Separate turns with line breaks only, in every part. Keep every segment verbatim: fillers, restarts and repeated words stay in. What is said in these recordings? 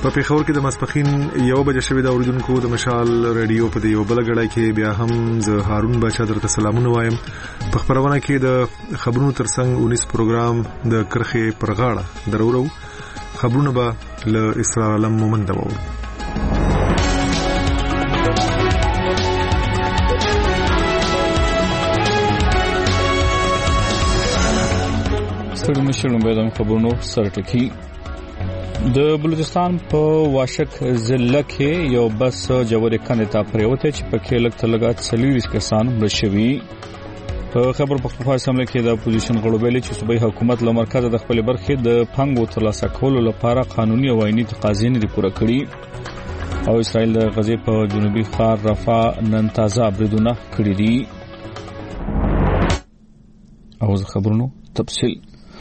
په پیښور کې د ماسپخین یو بجې شوې د اوریدونکو د مشال رادیو په یو بل غړای کې بیا هم ز هارون بچا درته سلامونه وایم. په خبرونه کې د خبرونو ترڅنګ اونیس پروګرام د کرخې پرغاړه درورو خبرونه به له اسرار علم مومند وو.
ستړي مشرون به د خبرونو سرټکی. د بلوچستان په واشک ضلع کې یو بس جوړې کندې ته پریوته چې په کې لګ تلګات څلوېښت کسان مړ شوي. په خبر پختونخوا اسمبلی کې د اپوزیشن غړو ویلي چې صوبایي حکومت له مرکز د خپل برخې د پنګو ترلاسه کولو لپاره قانوني او آئینی تقاضې نه پوره کړي او اسرائیل د غزې په جنوبي ښار رفح نن تازه بریدونه کړي دي. او خبرونو تفصیل.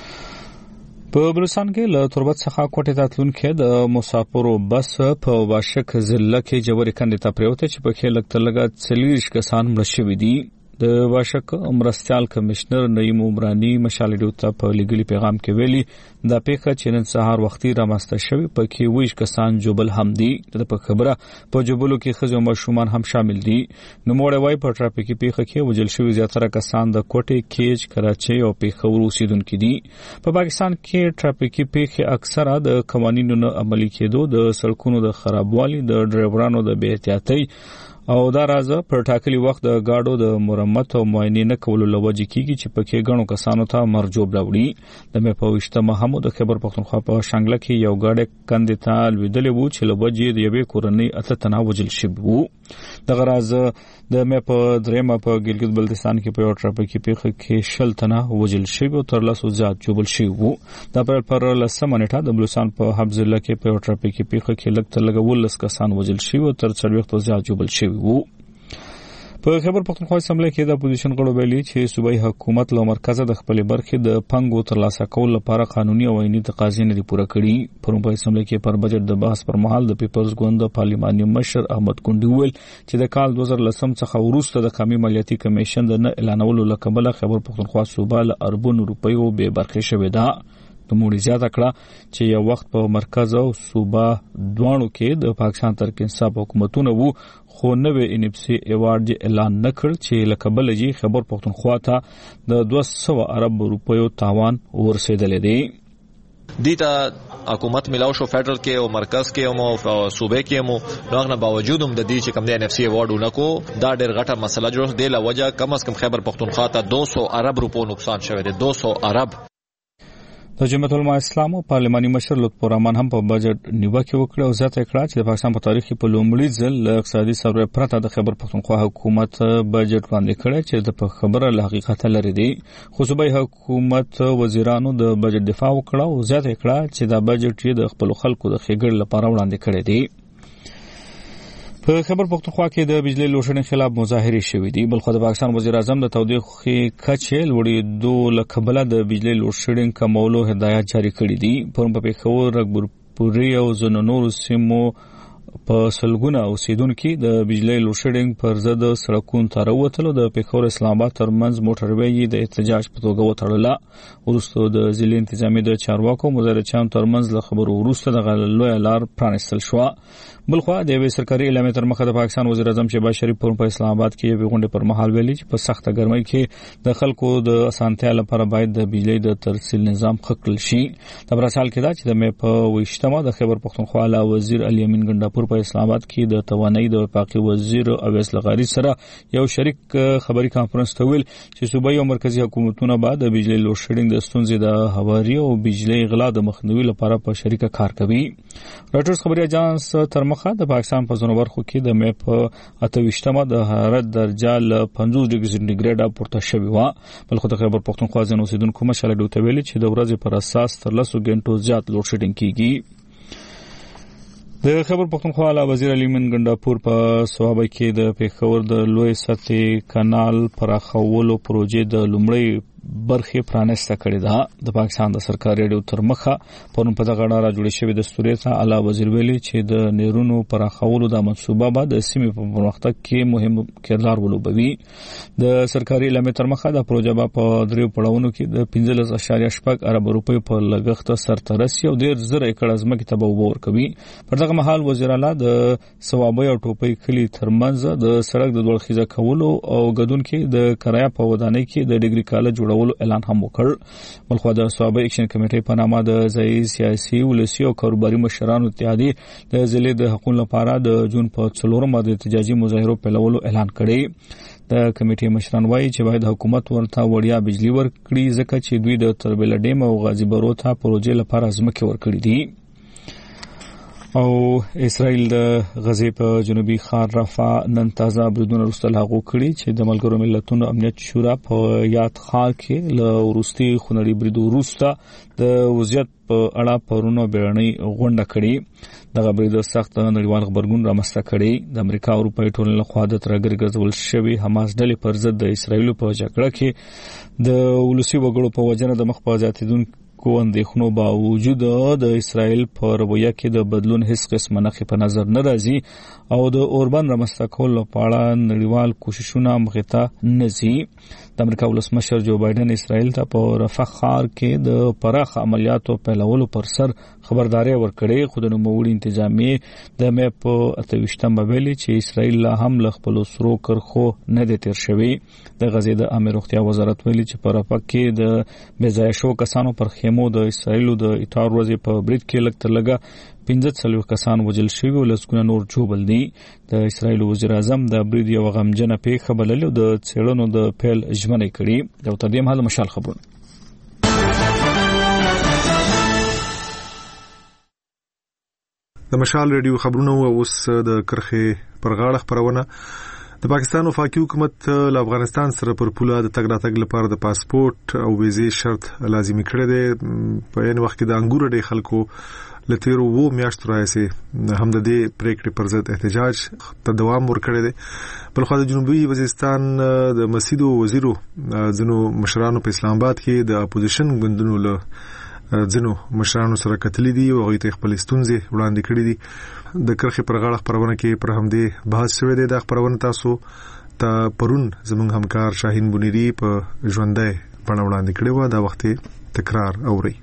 په بلوچستان کې له تربت څخه کوټې ته تلونکي د مسافرو بس په واشک ضلع کې جوړې کندې ته پریوته چې په کې لګ تلګات څلوېښت کسان مړ شوي دي. د واشک مرستيال کمشنر نعیم عمرانی مشال ډیو ته په لګلي پیغام کې ویلي دا پیښه چې نن سهار وختي رامسته شوی په کې ویش کسان جوبل هم دي. د په خبره په جوبلو کې خزو مشومان هم شامل دي. نو موړ وای په ټرافیکي پیښه کې وجل شوی زیاتره کسان د کوټې کېج کراچي او پیښور اوسیدونکو دي. په پاکستان کې ټرافیکي پیښې اکثره د قوانینو نه عملي کېدو د سړکونو د خرابوالي د ډرایورانو د بې احتیاطۍ او دا راځه پر ټاکلي وخت د گاډو د مرمت او معاینې نه کولو لوجې کیږي چې پکې غنو کسانو ته مرجوب راوړي. د مې په وشته محمود خبر پختونخوا په شانګله کې یو گاډه کندې ته لویدلې وو چې لوجې د یوې کورنۍ اته تنه وجل شوی وو. د غراز د مې په درېمه په ګلګت بلتستان کې په یو ټرافیکي پیښه کې شل تنه وجل شوی او تر لاسو زیات جوبل شوی وو. د اپریل پر لسمه نیټه د بلوچستان په حبس ضلع کې په یو ټرافیکي پیښه کې لګ تر لګ ولس کسان وجل شوی او تر څلوېښت زیات جوبل شوی وو. په خبر پختونخوا اسمبلی کې د اپوزیشن غړو ویلي چې صوبایي حکومت له مرکز د خپل برخې د پنګو ترلاسه کولو لپاره قانوني او آئینی تقاضې نه پوره کړي. پرون په اسمبلی کې پر بجټ د بحث پر مهال د پیپلز ګوند پارلماني مشر احمد کونډي ویل چې د کال دوه زره لسم څخه وروسته د قومي مالیاتي کمیشن د نه اعلانولو لکبله خبر پختونخوا صوبه له اربونو روپیو به برخې شوې ده. د موړي زیاته کړه چې یو وخت په مرکز او صوبه دوانو کې د پاکستان ترک انصاف حکومتونه وو خو نوې ان اف سي ایوارډ اعلان نکړ چې لکبل جی خبر پختونخوا ته د دوه سوه ارب روپیو تاوان ورسېدل دي.
دیتا حکومت ملاو شو فدرل کې او مرکز کې او صوبې کې مو دغه باوجود هم د دې چې کوم د ان اف سي ایوارډ ونکو دا ډېر غټه مسله جوړ دی. له وجه کم از کم خبر پختونخوا ته دوه سوه ارب روپیو نقصان شوی دی. دوه سوه ارب.
د جمعیت العلماء اسلام او پارلماني مشر لطف الرحمن هم په بجټ نیوکه وکړه او زیاته کړه چې د پاکستان په تاریخ کې په لومړي ځل له اقتصادي سروې پرته د خبر پختونخوا حکومت بجټ وړاندې کړی چې د خبره له حقیقت لري دی. خو صوبایي حکومت وزیرانو د بجټ دفاع وکړه او زیاته کړه چې دا بجټ یې د خپل خلکو د ښېګړې لپاره وړاندې کړی دی. په خبر پختونخوا کې د بجلی لوشنې خلاف مظاهرې شوې دي. بلخو د پاکستان وزیر اعظم د تودوخې کچې لوړېدو له کبله د بجلی لوشنې کمولو هدایت جاری کړي دي. پرون په پیښور رګبرپوري او ځینو نورو سیمو په سلګونه اوسیدونکو د بجلی لوشډینګ پر ضد سړکونو ته راووتل. د پیښور اسلام آباد ترمنځ موټروي د احتجاج په توګه وتړله. وروسته د ضلع انتظامی د چارواکو مظاهرچیانو ترمنځ له خبرو وروسته د غللوی لار پرانستل شو. بلخو د یوې سرکاري اعلامیې تر مخه د پاکستان وزیر اعظم شهباز شریف پرون په اسلام آباد کې یو غونډه پر مهال ویلي چې په سخته ګرمۍ کې د خلکو د اسانتیا لپاره باید د بجلی د ترسیل نظام خکل شي. د برسال کې دا چې د مې په وشتمه د خبر پختونخوا له وزیر علي امین ګنداپور په اسلام آباد کې د توانایي د وفاقي وزیر اویس لغاري سره یو شریک خبري کانفرنس ته ویل چې صوبایي او مرکزی حکومتونه بعد د بجلی لوډشډینګ د ستونزې د هواري او بجلی غلا د مخنیوي لپاره په شریکه کار کوي. راټرز خبري اژانس تر مخه د پاکستان په ځینو برخو کې د مې په اته ویشتمه د حرارت درجه له پنځوس ډیګري سانتي پورته شوې و. بلخو د خبر پختونخوا ځینو اوسیدونکو مشاله ډوته ویلي چې د ورځې پر اساس تر لسو غنټو زیات لوډشډینګ کیږي. د خبر پختونخوا له وزیر علي امین ګنداپور په صوابه کې د پیښور د لوی سطحي کانال پراخولو پروژې د لومړی برخه پرانسته کړې ده. د پاکستان د سرکاري ریډیو تر مخه پرون په دغه اړه راجوړې شوې دستوري ته اعلی وزیر ویلي چې د نیرونو پراخولو د منصوبه به د سیمې په پرمختګ کې مهم کردار ولوبوي. د سرکاري اعلامیې تر مخه د پروژه به په دریو پړاوونو کې د پنځلس اعشاریه شپږ ارب روپۍ په لګښت سرته رسي او ډېر زر ایکړه ځمکې ته به اوبه ورکوي. پر دغه مهال وزیر اعلی د ثوابۍ او ټوپۍ کلي ترمنځ د سړک د دوړخیزه کولو او ګډون کې د کرایه په ودانۍ کې د ډیګري کالج جوړولو اعلان هم وکړ. بلخو د ثوابۍ اکشن کمیټې په نامه د ځایي سیاسي ولسي او کاروباري مشرانو اتحادیې د ضلع د حقوقو لپاره د جون په څلورمه د احتجاجي مظاهرو پیلولو اعلان کړی. د کمیټې مشران وایي چې باید حکومت ورته وړیا بجلی ورکړي ځکه چې دوی د تربیل ډیم او غازی برو ته پروژې لپاره ځمکې ورکړي دي. او اسرائیل د غزې په جنوبي ښار رفح نن تازه بریدونه وروسته لاغو کړي چې د ملګرو ملتونو امنیت شورا په یاد ښار کې له وروستي خونړي برید وروسته د وضعیت په اړه پرونه بیړنۍ غونډه کړې. دغه برید سخت نړیوال خبرګون رامنځته کړي. د امریکا او اروپایي ټولنې لخوا د ترګر ګرځول شوی حماس ډلې پر ضد د اسرائیل په جګړه کې د ولسی وګړو په وجنه د مخ په زیاتیدونکو کو اندېښنو باوجود د اسرائیل په رویه کې د بدلون هیڅ قسم نښې په نظر نه راځي او د اوربان رامنځته کولو لپاره نړیوال کوششونه مخې ته نه ځي. د امریکا ولسمشر جو بایدن اسرائیل ته په رفح ښار کې د پراخ عملیاتو پیلولو پر سر خبرداري ورکړې. خو د نوموړي انتظامیې د مې په اتهویشتمه ویلي چې اسرائیل لا هم له خپلو سرو کرښو نه دی تیر شوی. د غزې د عامه روغتیا وزارت ویلي چې په رفح کې د بې ځایه شوو کسانو پر خیمو د اسرائیلو د اطار ورځې په برید کې لږ تر لږه پنځه څلوېښت کسان وژل شوي او لسګونه نور ژوبل دي. د اسرائیل وزیر اعظم د برید یو غمجنه پیښه بللې او د څېړنو د پیل ژمنه کړې. یو تر دې مهاله مشال خبرونه.
د مشال ریډیو خبرونه اوس د کرخې پر غاړه خبرونه. د پاکستان وفاقي حکومت له افغانستان سره پر پوله د تګ راتګ لپاره د پاسپورت او ویزې شرط لازمي کړی دی. په یوه وخت کې د انګور ډېر خلکو لتیرو وو میاشتو راځي هم د دې پریکړې پر ضد احتجاج ته دوام ورکړی دی. بلخو د جنوبي وزیرستان د مسیدو وزیرو ځینو مشرانو په اسلام آباد کې د اپوزیشن ګوندونو له ځینو مشرانو سره کتلې دي او هغوی ته خپل ستونزې وړاندې کړي دي. د کرخې پر غاړه خبرونه کې پر همدې بحث شوی دی. دا خبرونه تاسو ته پرون زموږ همکار شاهین بنيري په ژوندۍ بڼه وړاندې کړې وه. دا وخت تکرار اورئ.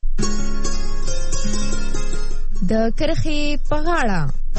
د کرخې په غاړه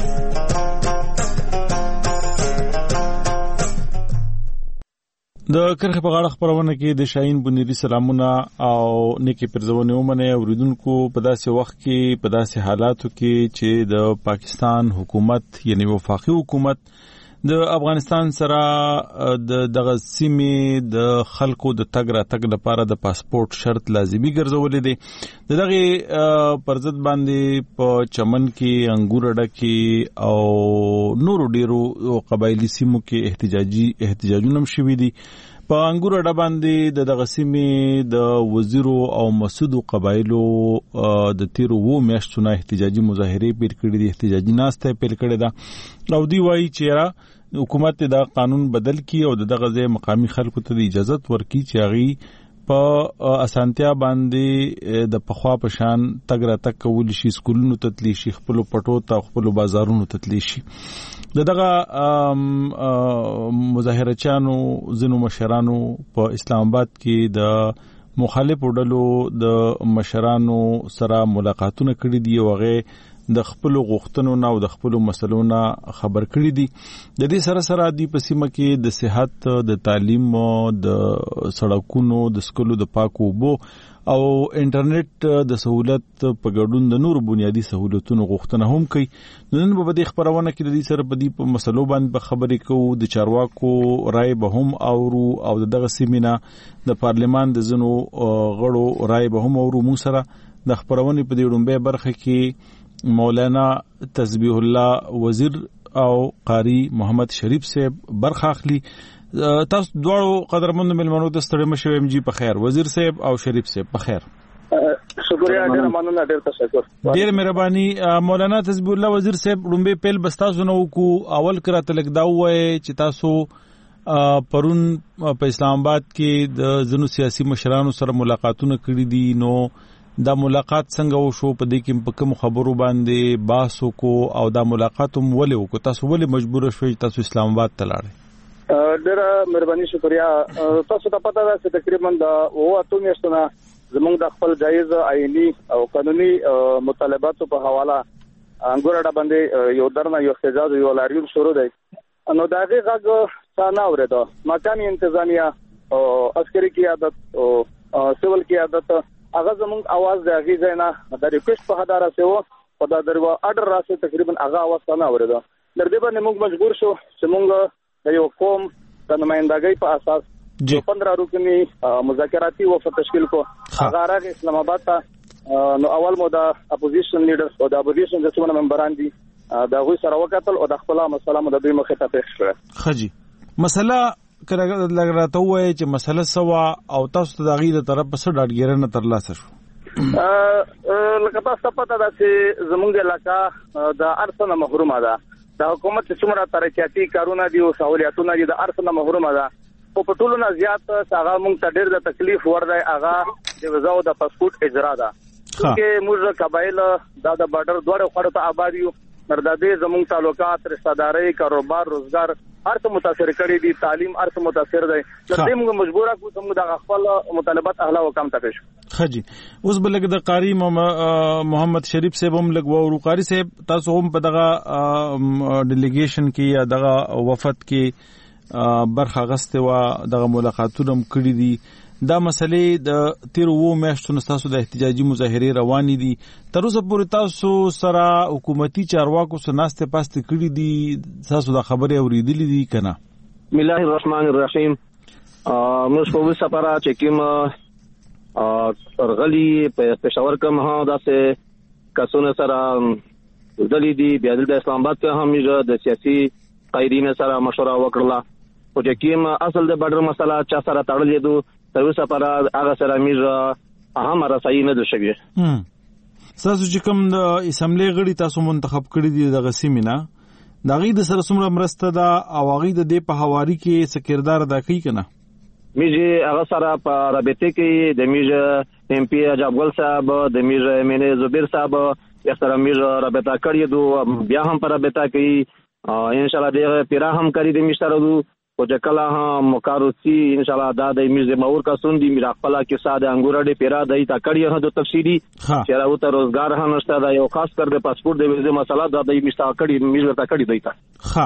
د کرخې په غاړه خبرونه کې د شاهین بنيري سلامونه او نیکی پرځونه ومنه اوریدونکو په داسې وخت کې په داسې حالاتو کې چې د پاکستان حکومت یعنی وفاقي حکومت د افغانستان سره د دغه سیمې د خلکو د تګ راتګ لپاره د پاسپورت شرط لازمي ګرځولې دي. د دغه پرځد باندې په چمن کې انګور ډکه او نورو ډیرو قبایلی سیمو کې احتجاجي احتجاجونه هم شوي دي. په انګور ډ باندې د دغه سیمې د وزیرو او مسعودو قبایلو د تیرو وو میاشتو نه احتجاجي مظاهره پیر کړې دي. احتجاجي ناسته پیر کړې ده او دی وایي چې حکومت دا قانون بدل کی او دغه ځای مقامی خلکو ته اجازه ورکړي چې هغه په اسانتیا باندې د پخوا په شان تګ راتګ کول شي، سکولونو ته تللی شي، خپل پټو ته خپل بازارونو ته تللی شي. دغه مظاهره چانو زینو مشرانو په اسلام آباد کې د مخالفو ډلو د مشرانو سره ملاقاتونه کړي دي او هغه د خپل غوښتنو نه او د خپل مسلو نه خبر کړي دي. د دې سره سره دی په سیمه کې د صحت، د تعلیم، د سړکونو، د سکولو د پاکو اوبو او انټرنیټ د سہولت په ګډون د نور بنیادی سہولتونو غوښتنه هم کوي. نن په دې خبرونه کې د دې سره په دې په مسلو باندې خبرې کوو. د چارواکو رائے به هم اورو او دغه سیمینه د پارلمان د زنو غړو رائے به هم اورو. مو سره د خبرونه په دې ډومبه برخه کې مولانا تسبیح الله وزیر او قاری محمد شریف صاحب برخه اخلي. تاسو دواړو قدرمنو ملمنو د ستړي مشو ام جی په خیر. وزیر صاحب او شریف صاحب په خیر.
شکریہ، ډیر مننه، ډیر تشکر،
ډیر مهرباني. مولانا تسبیح الله وزیر صاحب لومبه پیل بستاسو نو کو اول کراته لګ دا وای چې تاسو پرون په اسلام آباد کې د ځینو سیاسي مشرانو سره ملاقاتونه کړي دي، نو دا ملاقات څنګه وشو؟ په دې کې په کوم خبرو باندې بحث وکړو او دا ملاقات هم ولې وکړو؟ تاسو ولې مجبور شوئ تاسو اسلام آباد ته لاړئ؟
ډېره مهرباني، شکریا. تاسو ته پته ده چې تقریبا د اوه اتو میاشتو نه زموږ د خپل جایز آئینی او قانوني مطالباتو په حواله انګور اډه باندې یو درنه یو احتجاج یو لاریون شروع دی. نو دا هغه غږ څنګه اورېدو؟ مکاني انتظامیه او عسکري قیادت او سیول قیادت هغه زموږ आवाज د هغه ځای د ریکوست په هدار سره په دا درو اډر راسه تقریبا هغه आवाज څنګه اورېدو. در دې باندې موږ مجبور شو چې موږ د یو قوم د نمائندګۍ په اساس جو پندرہ رکنی مذاکراتی وفد تشکیل کو هغه راغی اسلام آباد ته. نو اول مو د اپوزیشن لیډرز او د اپوزیشن د څومره ممبران دي دا غوي سره وکتل او د خپل مسله مو د دوی مخه ته پیښ کړه.
خجی مسله کړه لګراته وای چې مسله سوا او تاسو ته د غیره طرف په سر ډاډګیرنه ترلاسه شو.
ا لکه تاسو پته ده چې زمونږ علاقہ د ارسنه محرومه ده. د حکومت څومره ترقیاتي کارونه دي او سہولیتونه دي د ارسنه محرومه ده. په ټولو نه زیات هغه مونږ ته ډېر د تکلیف ور دی هغه د ویزا او د پاسپورت اجرا ده. چې موږ قبایل د د بارډر دوړو خړو ته آباد یو، نردادې زموږ تعلقات، رشتہ داري، کاروبار، روزګار هر څه متاثر کړي دي، تعلیم هر څه متاثر دی. لکه موږ مجبوره کو چې موږ د خپل مطالبات اهلا وکم ته شو.
خجی اوس بلګ د قاری محمد شریف صاحب هم لګ وو قاری صاحب تاسو هم په دغه ډیلیګیشن کې یا دغه وفد کې برخه غسته وا دغه ملاقاتونه کړي دي. دا مسلې د تیر وو میاشتو تاسو د احتجاجي مظاهره روانې دي، تر اوسه پورې تاسو سره حکومتي چارواکو سره ناسته پاسته کړي دي، تاسو دا خبره اوریدلې دي کنه؟
بسم الله الرحمن الرحیم. موږ په وسه پاره چې کوم ارغلی په پېښور کوم ها داسې کسونه سره دلی دي بیا د اسلام آباد ته هم د سیاسي قایدین سره مشوره وکړه او چې کوم اصل د بډر مسله چا سره تړلې دو تر اوسه پر هغه سره میږه اهم رسایي نه ده شوی.
هم تاسو چې کوم د اسمبلی غړي تاسو منتخب کړی دي د غسیمینا دا غي د سره څومره مرسته ده او غي د دې په حواري کې سکردار ادا کوي کنه؟
میږه هغه سره په رابطه کې د میږه ایم پی اجابګل صاحب د میږه امینه زبیر صاحب یې سره میږه رابطه کړی دو، بیا هم پر رابطه کوي ان شاء الله د پیرا هم کوي د میشتره دو او چې کله هم مکاروسی ان شاء الله دا د میرزا مور کا سوندي میرا خپل کې ساده انګورډه پیرا دای تا کړی هه د تفصیلی چې راو ته روزګار هم نشته دا یو خاص کر د پاسپورت د ویزه مسله دا د میشتا کړی میرزا تا کړی دی تا.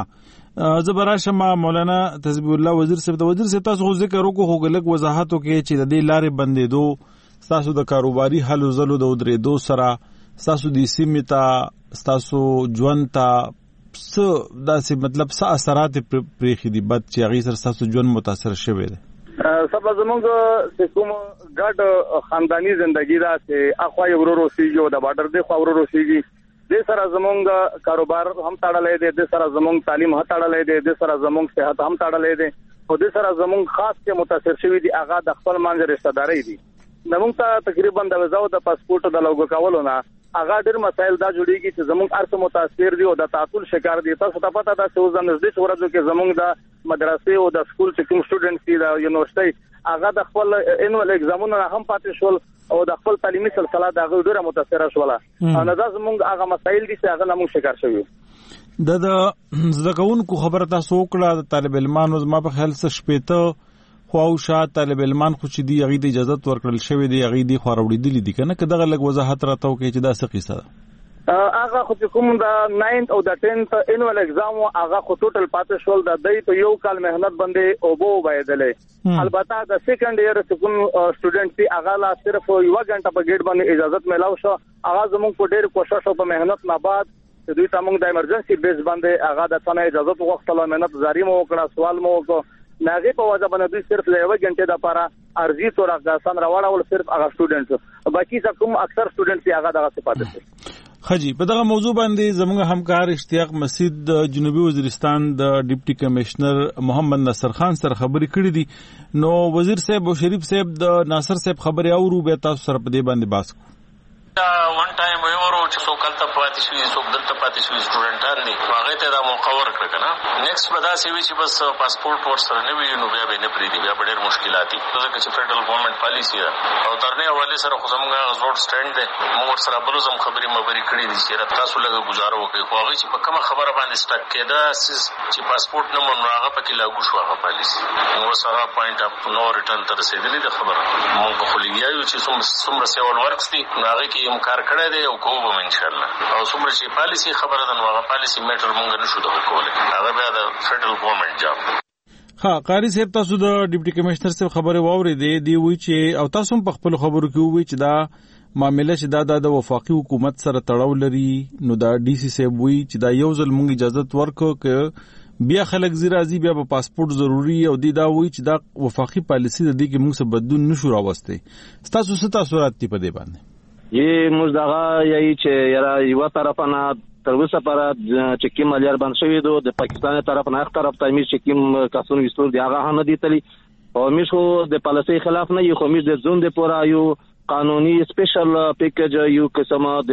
ها زبراشم مولانا تسبیح الله وزیر صاحب د وزیر صاحب تاسو ذکر وکړو غلک وضاحت وکړي چې د دې لارې بندې دو تاسو د کاروباري حل زلو د درې دو سره تاسو د سیمه تا تاسو ژوند تا څه داسې مطلب څه اثرات پرېخي دي بد چې هغه سره تاسو ژوند متاثر شوی دی؟
سبا زمونږ چې کوم ګډ خاندانی ژوندۍ ده چې اخوا یو ورو سیږي او د بارډر دی خو ورو سیږي، د سره زمونږ کاروبار هم تړلې دي، د سره زمونږ تعلیم هم تړلې دي، د سره زمونږ صحت هم تړلې دي او د سره زمونږ خاص کې متاثر شوی دي هغه د خپل منځ رشتہ داري دي. زمونږ ته تقریبا د ویزا او د پاسپورت د لوګو کولو نه هغه ډېر مسایل دا جوړیږي چې زموږ ارث متاثر دي او د تعطل شکار دي. تاسو ته پته ده چې اوس د نږدې ورځو کې زموږ د مدرسې او د سکول چې کوم سټوډنټس دي د یونیورسيټي هغه د خپل انوال ایگزامونو هم پاتې شول او د خپل تعلیمي سلسله د هغه ډېر متاثر شول. نو دا زموږ هغه مسایل دي چې هغه موږ شکار شوی.
د د زدهکونکو خبره تاسو وکړه د طالب علمانو زما په خیال څه شپېته خواوشا طالب علمان خو چې دی هغه د اجازه ورکړل شوی دی هغه دی خو راوړي دي کنه که دغه لګ وضاحت راته وکړي چې دا څه قصه ده؟
هغه خو کوم د ناینث او د ټینث انوال ایگزام هغه خو ټوټل پاتې شول د دای په یو کال مهنت باندې او بو وایدلې. البته د سیکنډ ایئر کوم سټوډنټ دی هغه لا صرف یو غنټه په ګیټ باندې اجازه ملاو شو. هغه زموږ په ډېر کوشش او په مهنت نه بعد دوی ته موږ د ایمرجنسي بیس باندې هغه د ثانه اجازه وغوښتله، مهنت جاری مو وکړه، سوال مو وکړ، ناغي په وجه باندې دوی صرف یو غنټه د لپاره ارزي تور افغانستان راوړل صرف هغه سټوډنټس، باقي څه کوم اکثر سټوډنټس هغه دغه صفات دي.
خجی په دغه موضوع باندې زموږ همکار اشتیاق مسعود د جنوبي وزیرستان د ډیپټي کمشنر محمد نصر خان سره خبرې کړې دي. نو وزیر صاحب او شریف صاحب د ناصر صاحب خبرې اورو به تاسو سره په دې باندې بحث کوو.
ون ټایم ورو چې څوک کلته پاتې شوي څوک دلته پاتې شوي سټوډنټان دي هغه ته دا موقع ورکړه کنه نیکسټ به داسې وي چې بس پاسپورت ورسره نه وي نو بیا به نه پریږدي بیا به ډېر مشکلات دي ځکه چې فدرال ګورنمنت پالیسي ده او تر نه حواله سره خو زموږ زوړ سټاند دی موږ ورسره بل زم خبرې مبري کړې دي چې تاسو لږه گزاره وکړئ خو هغه چې په کومه خبره باندې سټک کېده چې پاسپورت نه مونږ هغه پکې لاګو شو هغه پالیسي نو سره پوینټ اپ نو ریټرن تر رسیدلې ده خبره موږ په خلیګیو چې څومره سیول ورکس دي هغه کې یو کار کړی دی او کوو به ان شاء الله او څومره چې پالیسي خبره ده نو هغه پالیسي میټر مونږ نشو دغه کولای هغه بیا د فدرال ګورنمنت جاب.
ها قاری صاحب تاسو د ډیپټي کمشنر صاحب خبره واورېدې دی وی چې او تاسو په خپل خبرو کې وی چې دا معاملې چې دا د وفاقي حکومت سره تړاو لري نو دا ډي سي صاحب وی چې دا یو ځل مونږ اجازه ورکړو ک بیا خلک زیرازي بیا په پاسپورت ضروری او دی دا وی چې دا وفاقي پالیسي د دې کې موږ څه بدلون نشو راوستي تاسو څه تاثیرات دي په دې باندې
یی موږ دا یی چې یاره یو طرف نه تر اوسه پر چې کوم مليار باندې شوی دو د پاکستان طرف نه هر طرف ته مې چې کوم کسون وستور دی هغه نه دي تلی او موږ خو د پالیسي خلاف نه یو خو موږ د زون د پورا یو قانوني سپیشل پیکیج یو قسمه د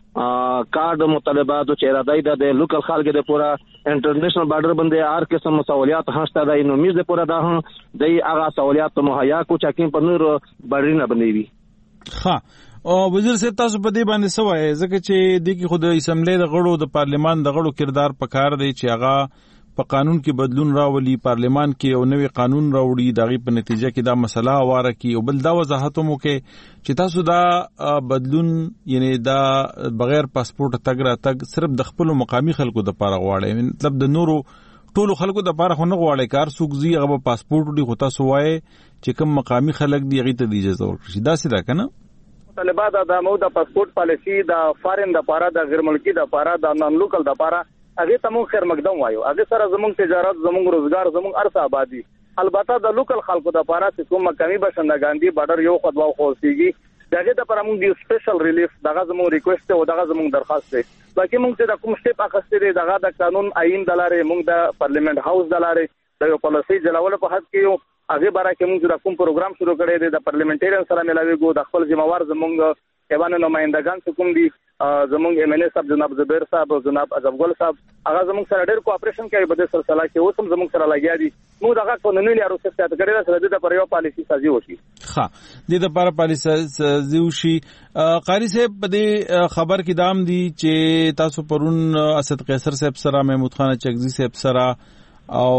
کارد مطالبات چې اراده ده د لوکل خلک د پورا انټرنیشنل بارډر باندې هر قسم سہولیات هسته ده نو موږ د پورا ده د هغه سہولیات مهیا کو چې کوم په نور بارډر باندې وي.
ها او وزیر صاحب تاسو په دې باندې سوای ځکه چې د کی خود اسمبلی د غړو د پارلیمان د غړو کردار پکار دی چې هغه په قانون کې بدلون راولي پارلیمان کې او نوې قانون راوړي دغه په نتیجه کې دا مسله واره کی او بل دا وضاحت مو کې چې تاسو دا بدلون یعنی دا بغیر پاسپورت تګ را تګ صرف د خپل مقامی خلکو د پاره غواړي مطلب د نورو ټولو خلکو د پاره خو نه غواړي کار سوګزي هغه پاسپورت دی خو تاسو وای چې کوم مقامی خلک دی هغه ته اجازه ورکړي دا څه ده کنه
طالبات د مو د پاسپورت پالیسی د فارن د پاره د غیر ملکی د پاره د نن لوکل د پاره هغه ته مو خیر مقدم وایو هغه سره زموږ تجارت زموږ روزګار زموږ ارث آبادی البته د لوکل خلکو د پاره چې کوم مقامی بشندگان دي بارډر یو خدوا خوسيږي دغه د پاره موږ د سپیشل ریلیف دغه زموږ ریکوست او دغه زموږ درخواست دی باقي موږ چې د کوم سټیپ اخستې دي دغه د قانون آئین دلاره موږ د پارلیمنت هاوس دلاره د یو پالیسي جوړول په حد کې یو هغه بارا کې موږ د کوم پروګرام شروع کړی دی د پارلیمنټریان سره ملاوي ګو د خپل ذمہوار زموږ ایوان نمائندگان کوم دي زموږ ایم ان ای صاحب جناب زبیر صاحب او جناب اجب ګل صاحب هغه زموږ سره ډېر کوآپریشن کوي په دې سلسله کې اوس هم زموږ سره لګیا دي موږ دغه قانوني لارو څخه ستاسو کړی سره د پر یو پالیسی سازي وشي.
ها د دې لپاره پالیسی سازي وشي. قاری صاحب په دې خبر کې دام دي چې تاسو پرون اسد قیصر صاحب سره محمود خان چغزي صاحب سره او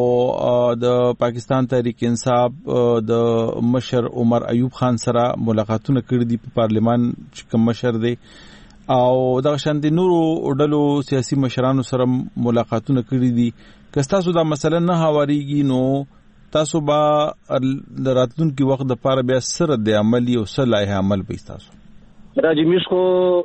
د پاکستان تحریک انصاف د مشر عمر ایوب خان سره ملاقاتونه کړې دي په پارلیمان چې کوم مشر دی او د شاندې نورو ډلو سیاسي مشرانو سره ملاقاتونه کړې دي که تاسو دا مسله نه هاوریږي نو تاسو با د راتلونکي وخت د پاره بیا سره د عملی او صلاح عمل به تاسو
راځي مشکو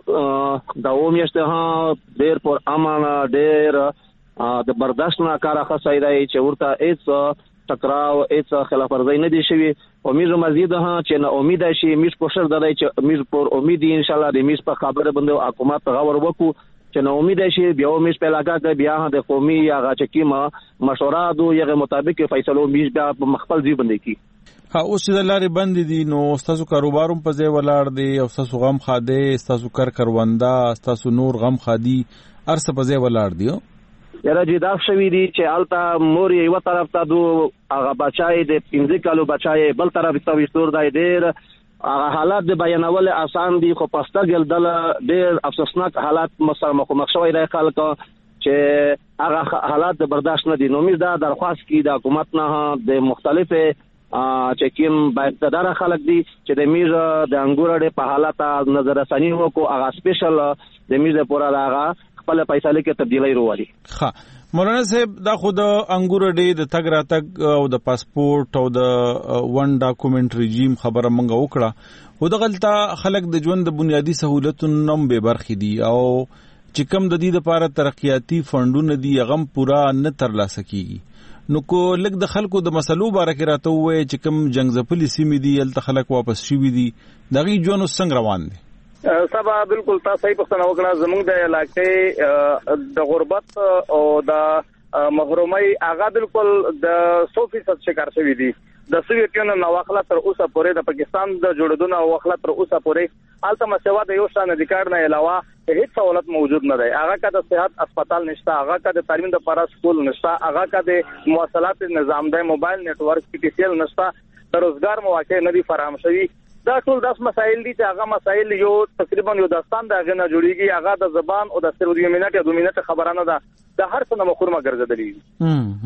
دا و میاشته ها ډېر پر امانه ډېر د برداشت نه کار اخصای دی چې ورته هیڅ ټکراو هیڅ خلاف ورزي نه دي شوی او موږ مزید ها چې نه امید شي موږ کوشش درای چې موږ پر امید ان شاء الله د موږ په خبره باندې حکومت غوړ وکړو چې نه امید شي بیا موږ په لګا کې بیا د قومي یا غچکیمه مشوره دو یغه مطابق فیصلو موږ بیا په مخفل ځای باندې کی
ها اوس د لارې بند دي نو تاسو کاروباروم په ځای ولاړ دي او تاسو غم خاده تاسو کار کروندا تاسو نور غم خادي ارسه په ځای ولاړ دي
یاره جدا شوی دی چې التا مور یو طرف ته دو هغه بچای د پنځه کالو بچای بل طرف ته وستور دی ډیر هغه حالات د بیانول آسان دي خو پسته ګل دل ډیر افسوسناک حالات مسر مخ شوی دی خلک چې هغه حالات د برداشت نه دي نو موږ دا درخواست کی د حکومت نه د مختلفه چې کوم باید خلک دي چې د میز د انګور په حالات نظر ثاني وکړو هغه سپیشل د میز پورا هغه خپل فیصله کې تبدیلی وروړي.
ها مولانا صاحب دا خود انګور ډې د تګ را تګ او د پاسپورت او د ون ډاکومنت رژیم خبره مونږ وکړه و د غلطه خلک د ژوند د بنیادی سہولتونو به برخې دي او چې کوم د دې لپاره ترقیاتی فندونه دي هغه پورا نه ترلاسه کیږي نو کو لګ د خلکو د مسلو باره کې راته وای چې کوم جنگ ځپلې سیمې دي ال خلک واپس شوي دي دغه ژوند څنګه روان دي
سبا بالکل تاسو صحیح پښتنه وکړه زموږ د علاقې د غربت او د محرومۍ هغه بالکل د سو فیصد شکار شوی دي د سوویت یونین واخله تر اوسه پورې د پاکستان د جوړېدو واخله تر اوسه پورې الته مسوا د یو شان ادکار نه علاوه هیڅ سہولت موجود نه دی. هغه کا د صحت هسپتال نشته، هغه کا د تعلیم د لپاره سکول نشته، هغه کا د مواصلات نظام د موبایل نت ورک پی ټی سی ایل نشته، د روزګار مواقع نه دي فراهم شوي. دا ټول داس مسایل دي چې هغه مسایل یو تقریبا یو داستان دا غنه جوړیږي. هغه د زبان او د سر یو منټ یا دوه منټ خبره نه ده، د هر څه نه مخورمه ګرځېدلې.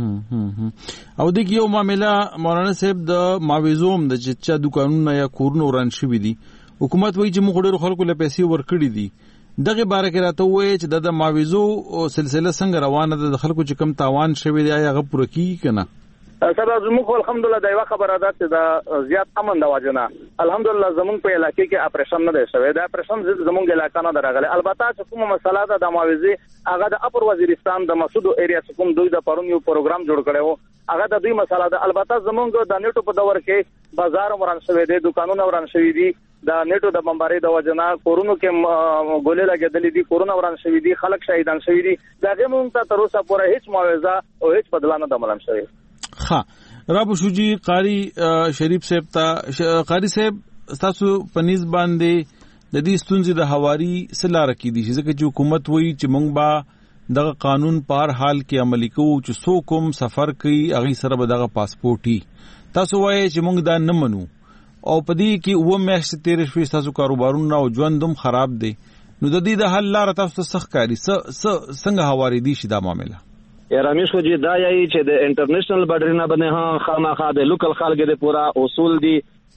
او د یو معاملې مولانا صاحب د ماویزوم د چا دکانونو یا کورونو وران شوی دي، حکومت وایي چې موږ ډېر خلکو له پیسې ورکړي دي. دغه باره کې راته وایي چې د ماویزو سلسله څنګه روانه ده، د خلکو چې کم تاوان شوی دی هغه پوره کیږي کنه؟
سره زموږ الحمدلله د یو خبره ده چې د زیات امن د واجنه الحمدلله زموږ په علاقې کې اپریشن نه دی شوی. دا اپریشن زموږ علاقې نه درغله. البته چې کومه مسله ده د ماویزي هغه د اپر وزیرستان د مسعود ایریا کوم دوی د پرون یو پروګرام جوړ کړو، هغه د دوی مسله ده. البته زموږ د نیټو په دور کې بازار وران شوی دی، دکانونه وران شوی دي، د نیټو د بمباري د وجنه کورونو کې ګولې لګېدلې دي، کورونه وران شوی دي، خلک شهیدان شوی دي. دغه مونږ ته تر اوسه پورې هیڅ معاوضه او هیڅ بدلانه د ملم شوی.
ها رابو شوجي قاری شریف صاحب تا قاری صاحب تاسو پنيز باندې د دې ستونزې د حواري سره راکې دي چې چې حکومت وایي چې موږ با دغه قانون په حال کې عملي کوو چې سو کوم سفر کوي هغه سره به دغه پاسپورتي. تاسو وایي چې موږ دا نه منو او په دې کې و میاشتې تیر شوي تاسو کاروبارونه او ژوندوم خراب دي، نو د دې د حل لار تاسو ته سخت کاری څنګه حواري دي شي دا معاملہ؟
رمیش خو جی دا یی چې د انټرنیشنل بارډرینه باندې ها خامخا د لوکل خلک د پورا اصول دي،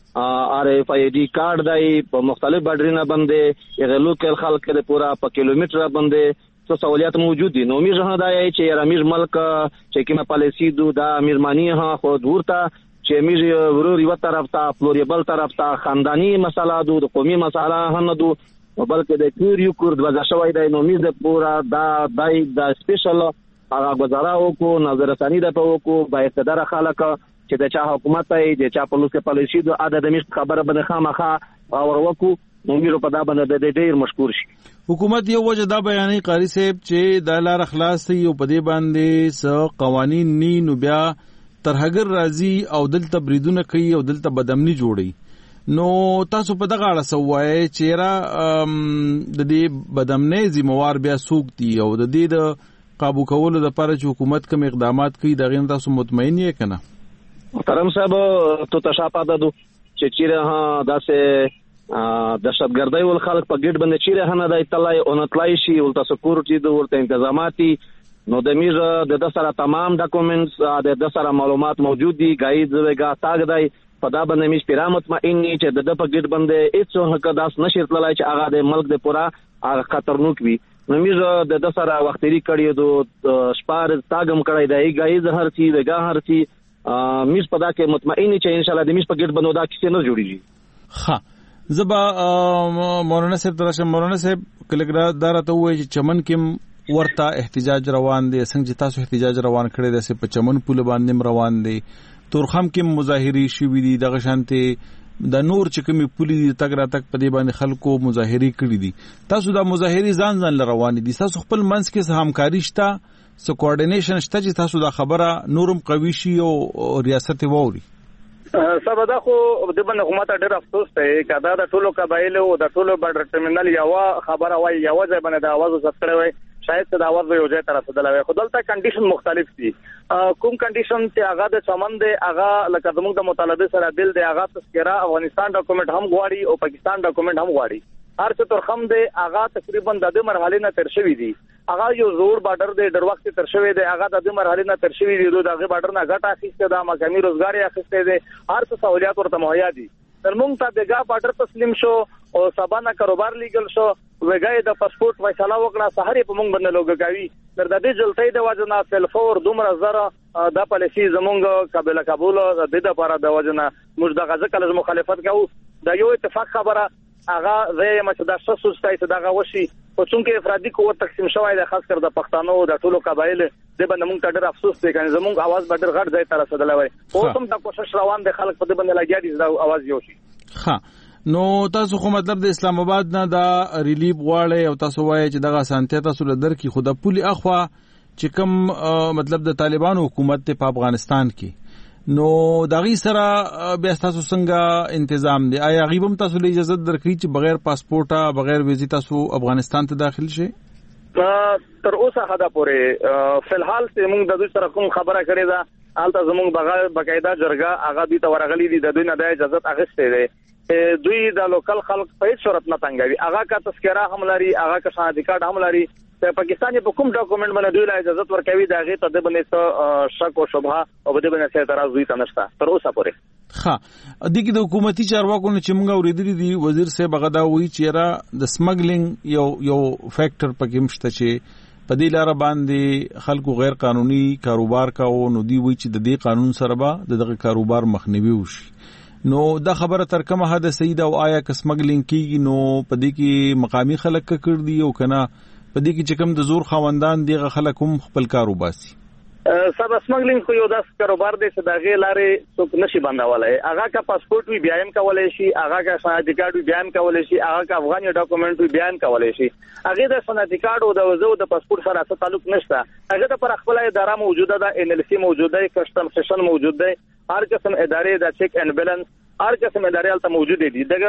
آر ایف آی ډی کارت دی په مختلف بارډرینه باندې، یغه لوکل خلک د پورا په کیلومتر باندې څه سہولیات موجود دي. نو میز ها دا یی چې رمیز ملک چې کیمه پالیسی دو دا میرمانی ها خو دورته چې میز ورور یو طرف ته فلوریبل طرف ته خاندانی مسله دو د قومي مسله هم دو بلکې د کور یو کور د وځه شوی دی. نو میز د پورا دا دای د سپیشل هغه گزارا وکړو، نظر ثانی د پوکو با اقتدار خلک چې د چا حکومت ای د چا په لوکه پالیسی د عدد مش خبره باندې خامخا اور وکړو. نو میرو په دا باندې د ډېر مشکور شي.
حکومت یو وجه دا بیانې قاری صاحب چې د لار خلاص دی او په دې باندې س قوانین ني نو بیا ترهګر راضي او دلته بریدونه کوي او دلته بدامني جوړي. نو تاسو په دغه اړه سوای چې را د دې بدامني ذمہوار بیا سوق دي او د دې د قابو کولو د لپاره چې حکومت کوم اقدامات کوي دا غین تاسو مطمئن یې کنه؟
محترم صاحب تو تشاپاده دو چې چیرې ها داسې دهشتګردۍ ول خلک په ګډ باندې چیرې نه د اطلاع او نتلای شي ولته سکیورټي د ورته انتظاماتي. نو د میز د سره تمام ډاکومنټس د سره معلومات موجود دي، گایډ وګا تاګ دی په دا باندې میز پیرا مطمئن ني چې د په ګډ باندې هیڅ حق داس نشي تلای چې هغه د ملک د پورا هغه خطرناک وي. نو میز د د سره وختري کړي دو شپار تاګم کړي دی گایډ هر چی وګا هر چی میز په دا کې مطمئن چې ان شاء الله د میز په ګډ باندې دا کیسه نه جوړیږي.
ها زبا مولانا صاحب درشه مولانا صاحب کله دا راته وایي چې چمن کې ورته احتجاج روان دي، څنګه چې تاسو احتجاج روان کړی دی چې په چمن پول باندې روان دي، تورخم کې مظاهري شوې دي، دغه شانته د نور چې کومي پولی تک را تک په دې باندې خلکو مظاهري کړې دي. تاسو دا مظاهري ځان ځان روان دي، تاسو خپل منځ کې همکاري شته، سو کوارډینیشن شته چې تاسو دا خبره نورم قوي شي او ریاست ووري؟
سبا دا خو د باندې حکومت ډېر افسوس دی کدا د ټولو قبایل او د ټولو بارډر ټرمینل یو خبره وای یو ځای باندې د आवाज وسکړی وای شاید د आवाज یو ځای تر رسیدل وای. خو دلته کنډیشن مختلف دي. کوم کنډیشن چې هغه د چمن دی هغه لکه زموږ د مطالبه سره دل دی، هغه تذکرہ افغانستان ډاکومنټ هم غواړي او پاکستان ډاکومنټ هم غواړي. هر څه ترخم دی هغه تقریبا د دې مرحله نه تر شوی دی. هغه یو زوړ بارډر دی ډېر وخت تر شوی دی، هغه د دې مرحله نه تر شوی دی، دغه بارډر نه غټه اخیسته دا مقامي روزګار یې اخیسته دی، هر څه سہولیات ورته مهیا دي. تر موږ ته دغه بارډر تسلیم شو او سبانه کاروبار لیګل شو، وګای د پاسپورت فیصله وکړه، سحر په موږ باندې لوګکاوي تر د دې جلتۍ د وجنه تلفور دومره زره د پالیسی زمونږ قابل قبول د دې لپاره د وجنه موږ د غزه کله مخالفت کوو. د یو اتفاق خبره هغه زه یم چې دا څه سوستای ته دغه وشي او څنګه افرادي قوت تقسیم شوی د خاص کر د پښتنو د ټولو قبایل د باندې موږ ډېر افسوس دی کنه زموږ आवाज به ډېر غټ ځای تر رسیدلی وای. او هم د کوشش روان د خلک په دې باندې لګیا دي دا आवाज یو شي.
ها نو تاسو خو مطلب د اسلام آباد نه دا ریلیف غواړي او تاسو وایي چې دغه سانتیا تاسو له در کې خود پولی اخوا چې کوم مطلب د طالبانو حکومت ته په افغانستان کې نو دغه سره بیا تاسو څنګه تنظیم دی؟ آیا غیبم تاسو له اجازه درکړي چې بغیر پاسپورټه بغیر ویزې تاسو افغانستان ته داخل شئ؟
تر اوسه حدا پورې فلحال چې موږ د دوی سره کوم خبره کړې ده البته زموږ بغیر بقاعده جرګه هغه دوی ته ورغلي دي، د دوی نه د اجازه اخیستې ده، دوی د لوکل خلک په هیڅ صورت نه تنګوي، هغه کا تذکره هم لري، هغه کا شناختی کارت هم لري، ته پاکستان په کوم ډاکومنټ باندې دوی له اجازه ورکوي دا غي ته د باندې شک او شبهه او د باندې څه اعتراض دوی ته نشته تر اوسه پورې.
ها دغه د حکومتي چارواکو نه چې موږ اوریدلي دي وزیر صاحب غدا وی چې را د سمګلینګ یو یو فیکٹر پکې مشته چې په دې لار باندې خلکو غیر قانوني کاروبار کاوه، نو دی وی چې د دې قانون سره به دغه کاروبار مخنیوي وشي. نو دا خبره تر کومه حد صحیح ده او آیا که سمګلینګ کیږي نو په دې کې مقامی خلک کړ دي او کنه په دې کې چې کوم د زور خوندان دیغه خلک هم خپل کاروبار سي؟
سب سمګلینګ خو یو داس کاروبار دی چې دا غي لارې څوک نشي بندولای، هغه کا پاسپورت وی بیان کولای شي، هغه کا شناختی کارت وی بیان کولای شي، هغه کا افغاني ډاکومنټ وی بیان کولای شي، هغه د شناختی کارت او د وزو د پاسپورت سره څه تعلق نشته، هغه د پر خپل اداره موجوده ده، ان ال سی موجوده ده، کسٹم سیشن موجود ده، هر قسم ادارې د چیک اینڈ بیلنس هر قسم ادارې البته موجود دي، دغه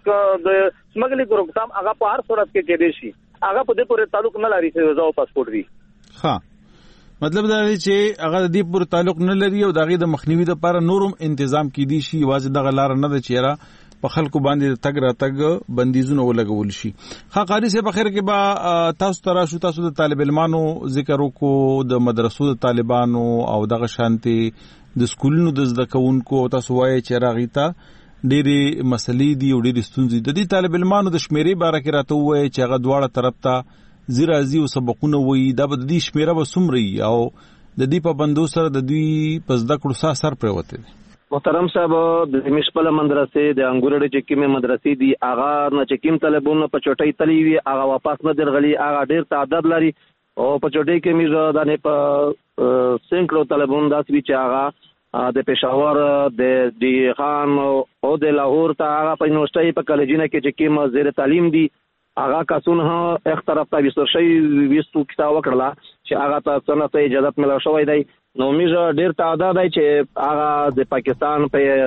د سمګلینګ روکثام هغه په هر صورت کې کېدی شي، هغه په دې پورې تعلق نه لري چې وزو پاسپورت وی.
ها مطلب دا دی چې هغه د دې پورې تعلق نه لري او دغه د مخنیوي لپاره نورم تنظیم کیدی شي، واځي دغه لار نه د چیرې په خلکو باندې تګ را تګ بندیزونه ولګول شي. ها قاری سے بخیر کې با تاسو ترا شو تاسو د طالب علمانو ذکر وکړو د مدرسو د طالبانو او دغه شانتي د سکولونو د زده کوونکو، تاسو وایي چې راغیتا ډېری مسلې دي او ډېری ستونزې د دې طالب علمانو د شمیرې باره کې راته وایي چې هغه دواړه طرف ته زیرازي او سبقونه وایي، دا به د دې شمیره به څومره او د دې په بندو سره د دوی په زده کړو سره سر پرېوته دي.
محترم صاحب د مشپله مدرسې د انګورړې چې کومه مدرسې دي هغه نه چې کوم طالبونه په چوټۍ تلی وي هغه واپس نه درغلي، هغه ډېر تعداد لري او په چوټۍ کې میزه د نه په سینکړو طالبونه داس وی چې هغه د پېښور د دی خان او د لاهور ته هغه په یونیورسيټي په کالجینه کې چې کوم زیر تعلیم دي هغه کسونه هم اخ طرف ته وستر شي وستو کتاب وکړه چې هغه ته څنګه اجازه ملو شوې دی، نو میزه ډېر تعداد دی چې هغه د پاکستان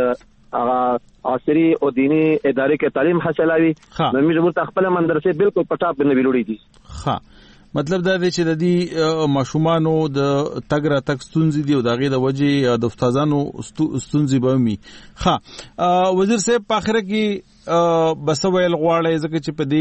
په هغه عصري او دینی ادارې کې تعلیم حاصلوي، نو میزه ورته خپل مدرسې بالکل پټاپ نه ویلوړي دي.
ها مطلب دا دی چې د دې ماشومانو د تګ را تک ستونزې دي او دغه د وجې د استادانو ستونزې به وي. ها وزیر صاحب په اخر کې بس ویل غواړي ځکه چې په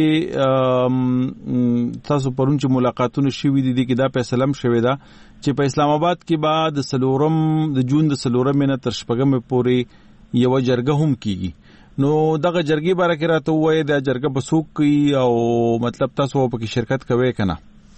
دې تاسو پرون چې ملاقاتونه شوي دي کې دا فیصله شوې ده چې په اسلام آباد کې بعد د سلورم د جون د سلورم نه تر شپږم پورې یو جرګه هم کیږي، نو دغه جرګې باره کې راته وایي دا جرګه به څوک کوي او مطلب تاسو په کې شرکت کوئ کنه؟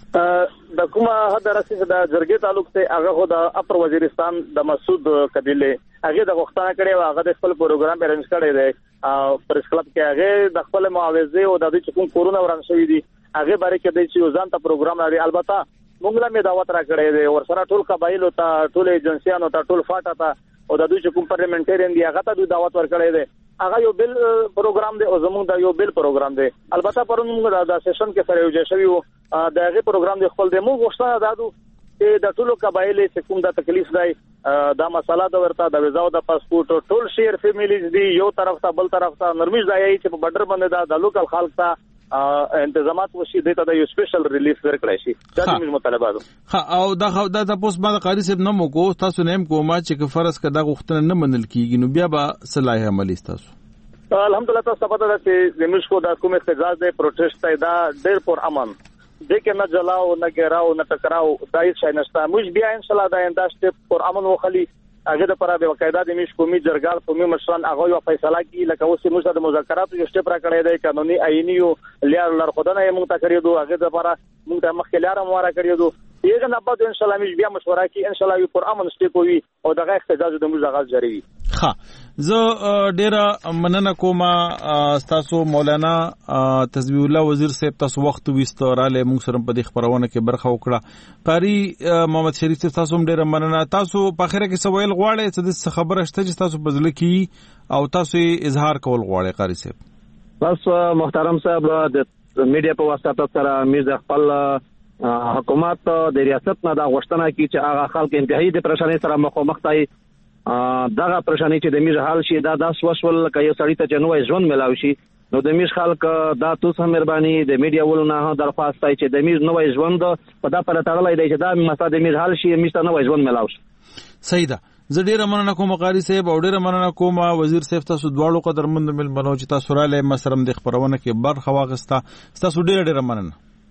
د کومه حد رسید د جرګې تعلق ته هغه خو د اپر وزیرستان د مسعود قبیله هغه د غوښتنه کړې او هغه د خپل پروګرام ارنج کړی دی پریس کلب کې هغه د خپل معاوضه او د دې کوم کورونا وران شوی دي هغه باره کې د چې ځان ته پروګرام لري، البته موږ له می دعوت را کړې دی ور سره ټول قبایل او ته ټول ایجنسیانو ته ټول فاټا ته او د دوی کوم پارلیمنټریان دی هغه ته دوی دعوت ور کړې دی، هغه یو بل پروګرام دی او زموږ د یو بل پروګرام دی، البته پرون موږ د سیشن کې سره یو ځای شوی د هغه پروګرام دی خپل د موږ غوښتنه دادو چې د ټولو قبایل چې کوم د تکلیف دی دا مسله د ورته د ویزا او د پاسپورت ټول شیر فیملیز دی یو طرف ته بل طرف ته نرمش دی چې په بډر باندې د لوکل خلک ته انتظامات وشي دته د یو سپیشل ریلیف ورکړی شي دا د مطالباتو.
ها او دا دا تاسو باندې قاری صاحب نمو کو تاسو نیم کومه چې فرض کړه دا غوښتنه نه منل کیږي نو بیا به صلاح عملی تاسو
الحمدلله تاسو پته ده چې د مشکو د کوم احتجاج دی پروټیسټ دی دا ډېر پر امن دغه نه جلاو نه ګراو نه ټکراو دای شي نشته موږ بیا ان شاء الله دا انداز پر امن وخلی هغه د پرابه وقایده د مش قومي جرګال قومي مشران هغه یو فیصله کی لکه اوس موږ د مذاکراتو یو سټپ را کړی دی قانوني آئینی یو لار لار خدانه یې موږ ته کړی دوه هغه د لپاره موږ ته مخکې لار مو را کړی دوه یغه نه بعد ان شاء الله موږ بیا مشوره کی ان شاء الله یو پر امن سټپ وي او دغه احتجاج د موږ غاز جاری وي.
ها زه ډیره مننه کوم تاسو مولانا تسبیح الله وزیر صاحب تاسو وخت وستوراله موږ سره په دې خبرونه کې برخه وکړه. قاری محمد شریف تاسو هم ډیره مننه. تاسو په اخر کې سوال غواړئ چې د خبره شته چې تاسو بزله کی او تاسو اظهار کول غواړئ قاری صاحب؟
بس محترم صاحب د میډیا په واسطه سره میز خپل حکومت د ریاست نه دا غوښتنه کی چې هغه خلک انتهایی د پریشانی سره مخامخ دي دغه پرشانې چې د میژ حال شي دا داس وسول کایو سړی ته جنوي ژوند ملاوي شي نو د میژ خلک دا تاسو مهرباني د میډیا ولونه درخواست کوي چې د میژ نوې ژوند په دا پر تغلې دی چې دا مسا د میژ حال شي میژ ته نوې ژوند ملاوي شي.
صحیح ده. زه ډیره مننه کوم قاری صاحب او ډیره مننه کوم وزیر صاحب تاسو دواړو قدرمند مل بنو چې تاسو را لې مسرم د خبرونه کې برخه واغستا تاسو ډیره ډیره مننه.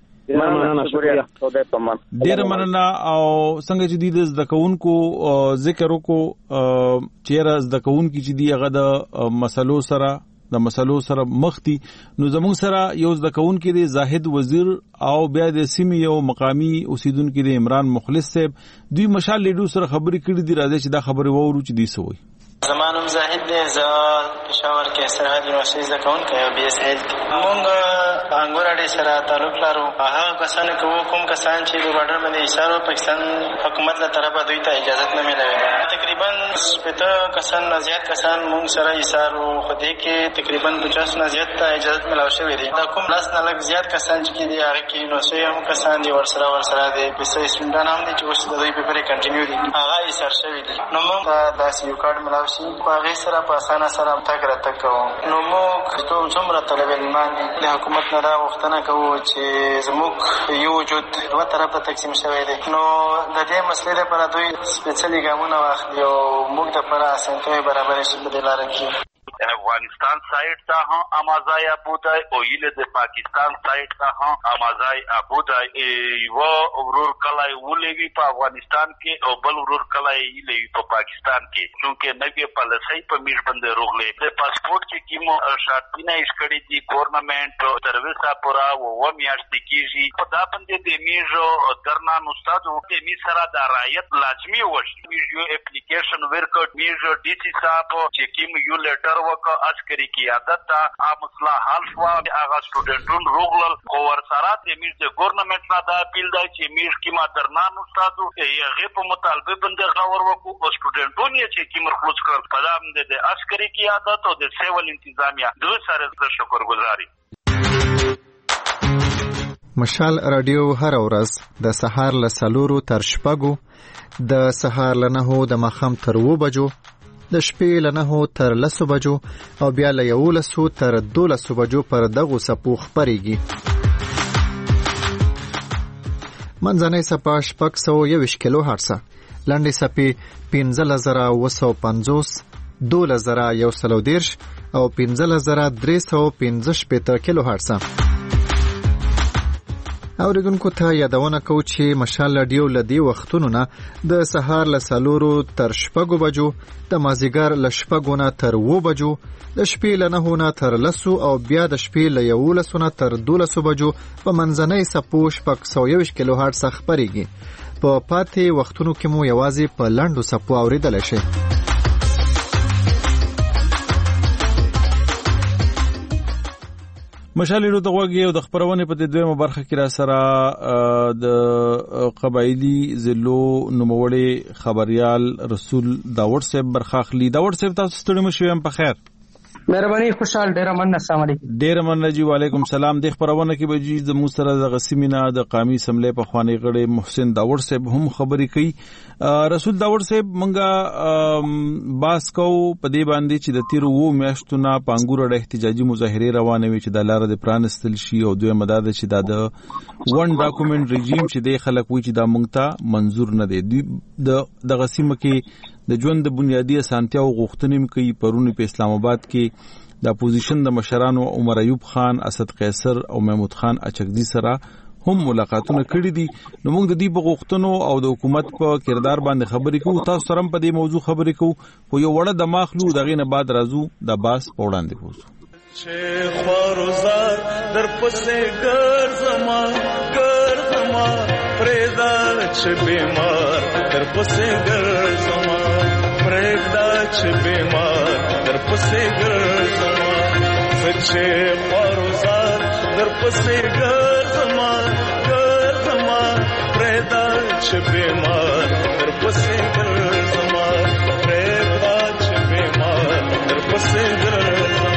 ډیره مننه او څنګه چې د زده کوونکو ذکر وکړو چې را زده کوونکو چې دی هغه د مسلو سره د مسلو سره مختی نو زموږ سره یو زده کوونکو دی زاهد وزیر او بیا د سیمې یو مقامی اوسیدونکو دی عمران مخلص صاحب دوی مشال لیډو سره خبرې کړې دي راځي چې دا خبره وورو چې دی سوي.
زمانم زاهد دی ز پېښور کې سرحد یونیورسيټي زده کوونکی او بي اس هیلث موږ انګورډي سره تعلق لرو. هغه کسان کوم کوم کسان چې د بارډر باندې اشاره پاکستان حکومت له طرفه دوی ته اجازه نه ملوي. تقریبا شپږ کسان نه زیات کسان موږ سره اشاره خو دې کې تقریبا پچاس نه زیات ته اجازه ملو شوې دي. دا کوم لاس نه لږ زیات کسان چې دي هغه کې نو سه هم کسان دي ورسره ورسره دي په سې سندان هم دي چې اوس د دوی په پرې کنټینیو دي هغه یې سر شوی دي. نو موږ دا سیو کارت ملو شي په هغه سره په اسانه سره تګ راته کوو. نو موږ ټول څومره طالب علمان دي د حکومت نه دا غوښتنه کوو چې زموږ یو وجود دوه طرفه تقسیم شوی دی. نو د دې مسلې لپاره دوی سپیشلي ګامونه واخلي او موږ د لپاره اسانتیاوې برابرې شي په دې لاره کې.
افغانستان سایډ ته هم امازای ابودای او یله د پاکستان سایډ ته هم امازای ابودای یو ورور کلای ولېوی په افغانستان کې او بل ورور کلای یلې په پاکستان کې چونکه نګي پالیسي په میش باندې روغلې د پاسپورت کې کیمو شرطونه یې کړې دي ګورنمنت سرویسا پورا و میاشت کېږي په دا باندې د میژو درنا نو ستاسو د می سره د رایت لازمي وشي. میژو اپلیکیشن ورکړ میژو ډي سي صاحب چې کیم یو لیټر وک عسکري قیادت ته امصلا حل شو هغه سټوډنټون روغلل او ورسره د میژ د ګورنمنت نه دا اپیل دی چې میژ کیما درنانو ستاسو هغه په مطالبه باندې خبر وکړو او سټوډنټون یې چې کیم خلوص کړ په دام د عسکري قیادت او د سیول انتظامیه دوی سره د شکرګزاري.
مشال رادیو هر ورځ د سهار له سلورو تر شپږو د سهار له نهو د ماښام تر اوو بجو د شپې له نهو تر لسو بجو او بیا له یولسو تر دولسو بجو پر دغو څپو خپرېږي. منځنۍ څپه شپږ سوه یوویشت کیلو هرڅه، لنډې څپې پنځلس زره اووه سوه پنځوس، دولس زره یو سل او دېرش او پنځلس زره درې سوه پنځه شپېته کیلو هرڅه. اوریدونکو ته یادونه کوو چې مشال رادیو له دې وختونو نه د سهار له څلورو تر شپږو بجو، د مازدیګر له شپږو نه تر اوو بجو، د شپې له نهو نه تر لسو او بیا د شپې له یولسو نه تر دولسو بجو په منځنۍ څپو شپږ سوه یوویشت کیلو هرڅه خپرېږي. په پاتې وختونو کې مو یوازې په لنډو څپو اورېدلی شئ.
مشالې د غوږی او د خبرونه په دویمه برخه کې را سره د قبایلی ضلعو نوموړي خبريال رسول داوود صاحب برخاخلی. داوود صاحب تاسو ستړي مشئ هم په خیر.
مهرباني خوشحال ډیر مننه. السلام علیکم.
ډیر مننه جی. وعلیکم سلام. د خبرونه کې به جی د موسره د غسیمینا د قومي سملې په خواني غړي محسن داوود صاحب هم خبرې کوي. رسول داوود صاحب مونږه باس کو په دې باندې چې د تیر وو میاشتونه پنګور د احتجاجي مظاهره روانه وي چې د لار د پرانستل شي او دوی مدد چې د ون ډاکومنت رژیم چې د خلک وي چې د مونږ ته منزور نه دي د د غسیمه کې د ژوند د بنیادی اسانتیاو غوښتنې کوي. پرونی په اسلام آباد کې د اپوزیشن د مشرانو عمر ایوب خان، اسد قیصر او محمود خان اچکزی سره هم ملاقاتونه کړي دي. نو موږ د دې په غوښتنو او د حکومت په کردار باندې خبرې کوو. تاسو سره په دې موضوع خبرې کوو. خو یو وړه د ماخلو دغه نه بعد راځو د باس په وړاندې کوو.
چې خروزار در پسې ګرځما ګرځما پرېدا چې بیمار در پسې ګرځما پرېدا چې بیمار در پسې ګرځما چې خروزار در پسې ګرځما ګرځما پرېدا چې بیمار در پسې ګرځما پرېدا چې بیمار در پسې ګرځما.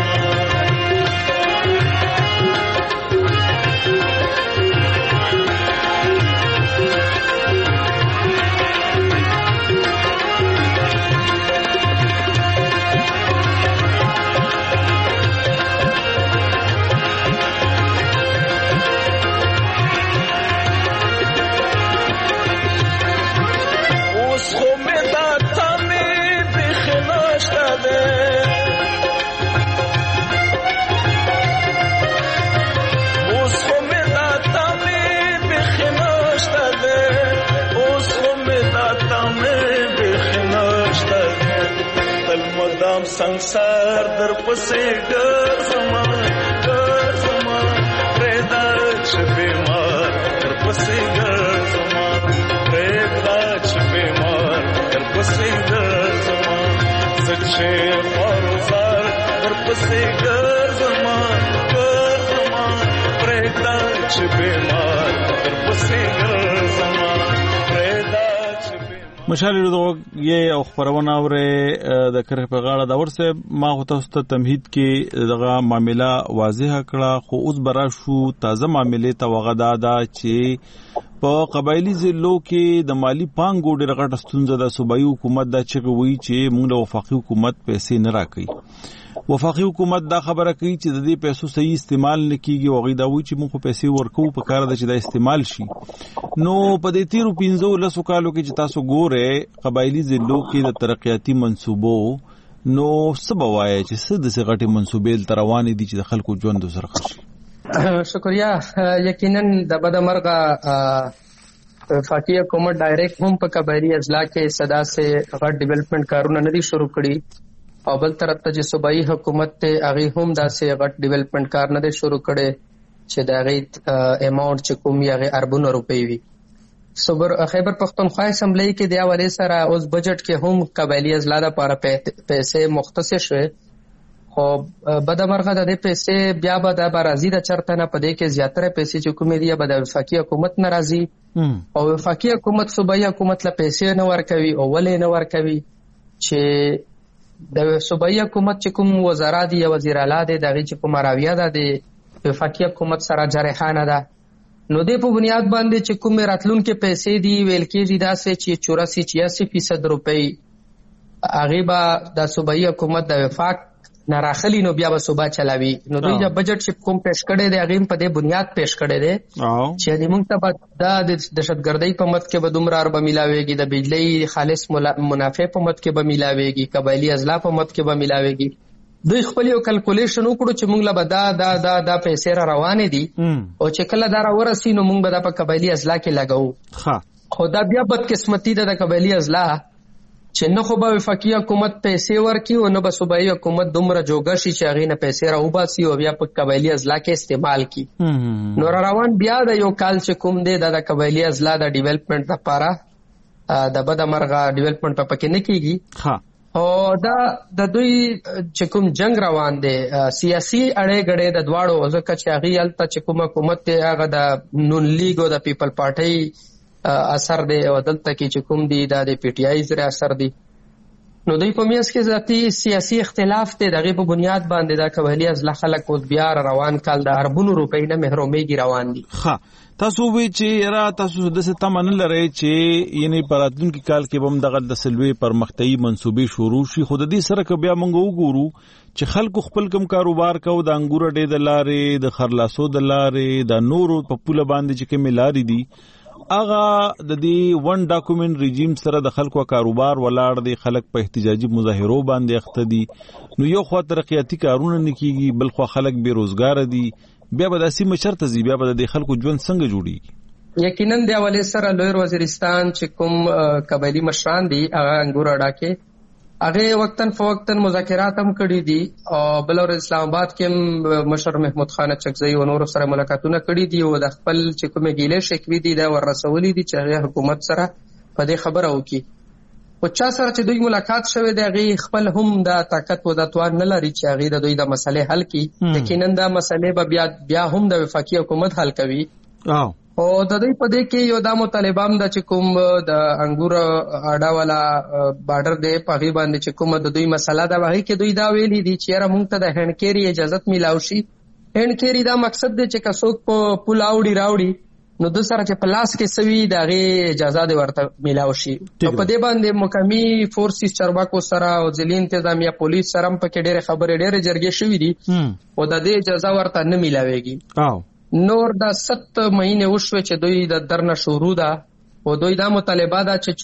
संसार در پسې ګرځما ګرځما پرېدا چې بیمار در پسې ګرځما پرېدا چې بیمار در پسې ګرځما زچې خورزار در پسې ګرځما ګرځما پرېدا چې بیمار در پسې ګرځما پرېدا چې
مشال له یې او خبرونه اوره د کرخ په غاړه دا ورسه ما هو تاسو ته تمهید کې دغه معاملې واضح کړه خو اوس برا شو تازه معاملې ته وغدا دا چې په قبایلی ضلعو کې د مالی پانګو ډېر غټ ستونزه د صوبایي حکومت دا چې وی چې موږ د وفاقي حکومت پیسې نه راکړي وفاقي حکومت دا خبره کوي چې د دې پیسو صحیح استعمال نکېږي او غیدا وی چې موږ پیسې ورکو په کار د چې دا استعمال شي نو په دې تیرو پینځو لسو کالو کې چې تاسو ګوره قبایلی ضلعو کې د ترقیاتي منصوبو نو سبوای چې څه د سغټي منصوبې تر روان دي چې د خلکو ژوند سره خشي
شکریا یقینا د بدمرغه وفاقي حکومت ډایرکټ هم په قبایلی اضلاع کې صدا سے غټ ډیولپمنٹ کارونه نه دي شروع کړي او بل طرف ته چې صوبایي حکومت ته هغه هم داسې غټ ډیولپمنٹ کار نه دي شروع کړي چې دا غي اماونټ چې کوم یې اربونو روپی وي صبر خیبر پختونخوا اسمبلی کې د حواله سره اوس بجټ کې هم قبایلی اضلاع لپاره پیسې مختص شوه خو بدمرغه د دې پیسې بیا به د برازي د چرته نه پدې کې زیاتره پیسې چې کومې دی به د وفاقي حکومت ناراضي او وفاقي حکومت صوبایي حکومت له پیسې نه ورکوي او ولې نه ورکوي چې د صوبایي حکومت چې کوم وزارت یا وزیر اعلی دی دغه چې په مراویه ده د وفاقي حکومت سره جریحانه ده نو د په بنیاد باندې چې کوم راتلونکو پیسې دی ویل کېږي دا سه چې چوراسی چھیاسی فیصد روپۍ هغه به د صوبایي حکومت د وفاق ناراخلی نو بیا به صوبا چلاوي نو دوی د بجټ چې کوم پیش کړي دی هغه په دې بنیاد پیش کړي دی چې د موږ ته د دهشتګردۍ په مت کې به دومره اربه ملاويږي د بجلی خالص منافع په مت کې به ملاويږي قبایلی اضلاع په مت کې به ملاويږي دوی خپل یو کلکولیشن وکړو چې موږ له بدا دا دا دا پیسې را روانې دي او چې کله دا را ورسي نو موږ به د قبایلی اضلاع کې لګاو ښه خو دا بیا بدقسمتي ده د قبایلی اضلاع چې نه خو به وفاقي حکومت پیسې ورکړي او نه به صوبایي حکومت دومره جوګه شي چې هغې نه پیسې راوباسي او بیا په قبایلي اضلاع کې استعمال کړي نو را روان بیا د یو کال چې کوم دی د قبایلي اضلاع د ډیولپمنټ لپاره د بدمرغه ډیولپمنټ په پکې نه کېږي او دا د دوی چې کوم جنگ روان دی سیاسي اړې غړې د دواړو ځکه چې هغې هلته چې کوم حکومت دی هغه د نون لیګ او د پیپل پارټۍ اثر دی او دلته کې چې کوم دی دا د پی ټی آی سره اثر دی نو دوی په میاس کې ذاتی سیاسي اختلاف دی دغه په بنیاد باندې دا قبایلی اضلاع خلک اوس بیا روان کال د اربونو روپۍ نه محرومېږي روان دي
ښه تاسو وی چې را تاسو د څه تمن لري چې یعنی پراتونکو کال کې بم دغه د سلوي پرمختیايي منصوبې شروع شي خود دې سره ک بیا مونږ وګورو چې خلکو خپل کم کاروبار کو د انګور ډې د لارې د خرلاسو د لارې د نورو په پوله باندې چې کوم لارې دي اغه د دې ون ډاکومنت ریجیم سره د خلکو کاروبار ولاړ دي خلک په احتجاجي مظاهرو باندې اخته دي نو یو خو ترقیاتي کارونه نکېږي بل خو خلک بیروزګار دي بیا به د سیمه چرته زی بیا به د خلکو ژوند څنګه جوړیږي
یقینا د حواله سره لوی وزیرستان چې کوم قبایلی مشران دي هغه انګور اډا کې هغه وقتن فوقتن مذاکرات هم کړي دي او بل اور اسلام آباد کې مشر محمود خان چکزئی او نور سره ملاقاتونه کړي دي او د خپل چې کومه ګیله شکوي دي دا ورسولې دي چې حکومت سره په دې خبره وکړي او چا سره چې دوی ملاقات شوه دی هغه خپل هم د طاقت او د توان نه لري چې هغه د دوی د مسلې حل کړي یقینا دا مسلې به بیا بیا هم د وفاقي حکومت حل کوي او د دې په دې کې یو د مطالبام د چې کوم د انګور اډا والا بارډر دی په غي باندې چې کوم د دوی مسله دا وایي چې دوی دا ویلي دي چې را مونږ ته د هندکيري اجازه ملاوي شي هندکيري دا مقصد دی چې کڅوک په پولاوډي راوړي نو د سره چې پلاس کې سوي دا غي اجازه دی ورته ملاوي شي په دې باندې مقامي فورسز چرواکو سره او ځلین انتظامیه پولیس سره په کې ډېر خبرې ډېر جرګې شوې دي او د دې اجازه ورته نه ملاويږي او نور دا ست مہینے وشوه چې دوی د درنه شروع ده او دوی دا مطالبه ده چې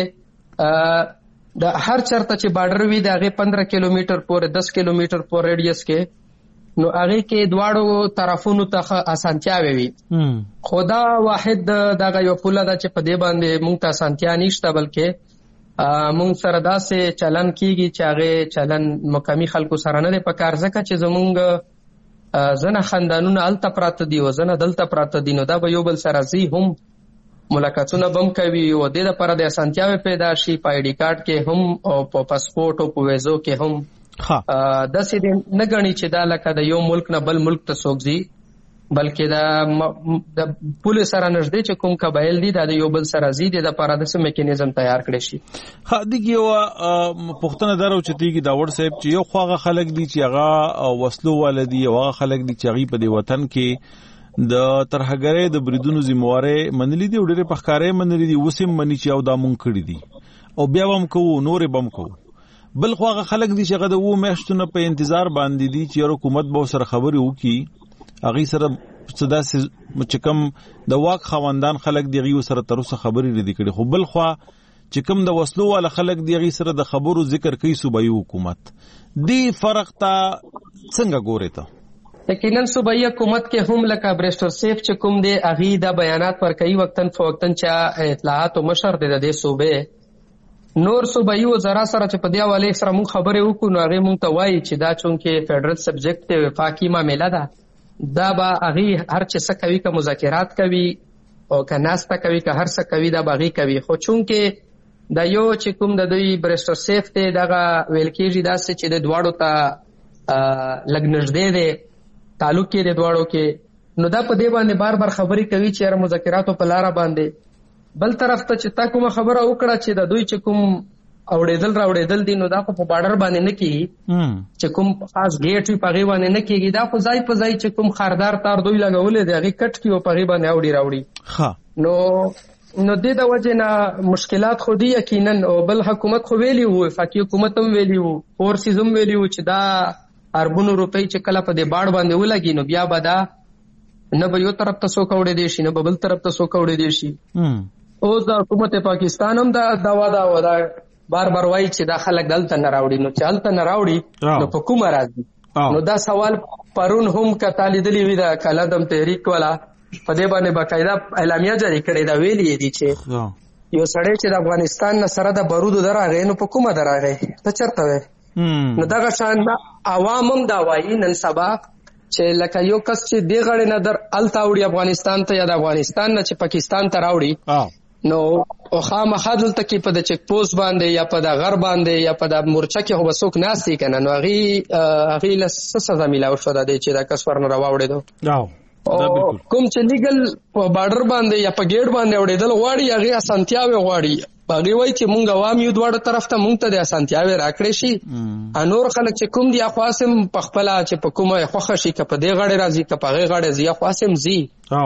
چونکه د هر چرته چې بارډر وي د هغه پندرہ کیلومتر پورې دس کیلومتر پورې ریډیس کې نو هغه کې دواړو طرفونو ته اسانتیا وي خدا واحد دغه یو پوله ده چې په دې باندې مونږ ته اسانتیا نشته بلکې مونږ سره داسې چلن کیږي چې هغه چلن مقامی خلکو سره نه دی پکار، ځکه چې زمونږ ځنه خاندانونه هلته پراته دي او ځنه دلته پراته دي، نو دا به یو بل سره ځي هم ملاقاتونه بم کوي او د دې لپاره د اسانتیاوې پیدا شي په آی ډي کارت کې هم او په پاسپورت او په ویزو کې هم. ها داسې نه غني چې دا لکه د یو ملک نه بل ملک ته څوک ځي، بلکې دا د پولیس سره نږدې چې کوم قبایل دي دا د یو بل سره ځي، د لپاره د سم میکانیزم تیار کړی شي.
ها دغه یو پښتنه درو چې تیږي دا ور صاحب چې یو خواغه خلک دي چې هغه وسلو والدي او هغه خلک دي چې هغه په دې وطن کې د ترهګرۍ د بریدونو ذمہواره منلي دي او ډېر پخکارې منلي دي، وسیم منی چې او دا مونږ کړی دي او بیا هم کوو نورې بم کوو. بل خو هغه خلک دي چې هغه د وو میاشتونو په انتظار باندې دي چې حکومت به سره خبرې وکړي، هغه سره صدا چې کوم د واک خواندان خلک دی هغه سره تر اوسه خبرې ردی کړي. خو بل خو چې کوم د وسلو والا خلک دی هغه سره د خبرو ذکر کوي صوبایي حکومت. دی فرق ته څنګه ګوري ته؟
یقینا صوبایي حکومت کې هم لکه برېسټر سیف چې کوم دی هغه د بیانات پر کوي وقتن فوقتن چې اطلاعات او مشر دی د صوبې نور صوبایي وزرا سره چې په دی حواله سره مون خبرې وکړو نو هغه مون ته وایي چې دا چونکه فدرل سبجیکټ دی وفاقي معاملې ده، دا به هغه هر څه څه کوي که مذاکرات کوي او که ناسته کوي که هر څه کوي دا باغی کوي. خو چونکه دا یو چې کوم د دوی برېسټر سیف دی دغه ویل کېږي داسې چې د دواړو ته لږ نږدې دی تعلق کې د دواړو کې، نو دا په دې باندې بار بار خبرې کوي چې هر مذاکراتو په لار باندې. بل طرف ته چې تا کومه خبره وکړه چې د دوی چې کوم اوړېدل راوړېدل دي نو دا خو په بارډر باندې نه کېږي، چې کوم خاص ګیټ وي په هغې باندې نه کېږي، دا خو ځای په ځای چې کوم خاردار تار دوی لګولی دی هغې کټ کړي او په هغې باندې اوړي راوړي. نو نو دې د وجې نه مشکلات خو دي یقینا. او بل حکومت خو ویلي وو، وفاقي حکومت هم ویلي وو، فورسز هم ویلي وو چې دا اربونو روپۍ چې کله په دې باړ باندې ولګي نو بیا به دا نه به یو طرف ته څوک اوړی دی شي نه به بل طرف ته څوک اوړی دی شي. اوس د حکومت پاکستان هم دا دوا دا ودا بار بار وایي چې دا خلک دلته نه راوړي، نو چې هلته نه راوړي نو په کومه راځي؟ نو دا سوال پرون هم کته لیدلې وي د کلدم تحریک والا په دې باندې باقاعده اعلامیه جاری کړې دا ویلي دي چې یو سړی چې د افغانستان نه سره د بارودو دراغی نو په کومه دراغی ته چرته وی؟ نو دغه شان عوام هم دا وایي نن سبا چې لکه یو کس چې دی غړې نه در الته وړي افغانستان ته یا د افغانستان نه چې پاکستان ته راوړي نو او خامخا دلته کې په د چک پوسټ باندې یا په د غر باندې یا په د مورچه کې خو به څوک ناست دی که نه، نو هغې هغې له څه سزا میلاو شوه دی چې دا کس ورنه راواوړېدو. کوم چې لیګل په بارډر باندې یا په ګیټ باندې اوړېدل غواړي هغې اسانتیاوې غواړي، هغې وایي چې مونږ عوام یو دواړو طرف ته مونږ ته د اسانتیاوې راکړې شي، نور خلک چې کوم دي خو هسې هم په خپله چې په کومه خوښه شي که په دې غاړې راځي که په هغې غاړې ځي خو هسې هم ځي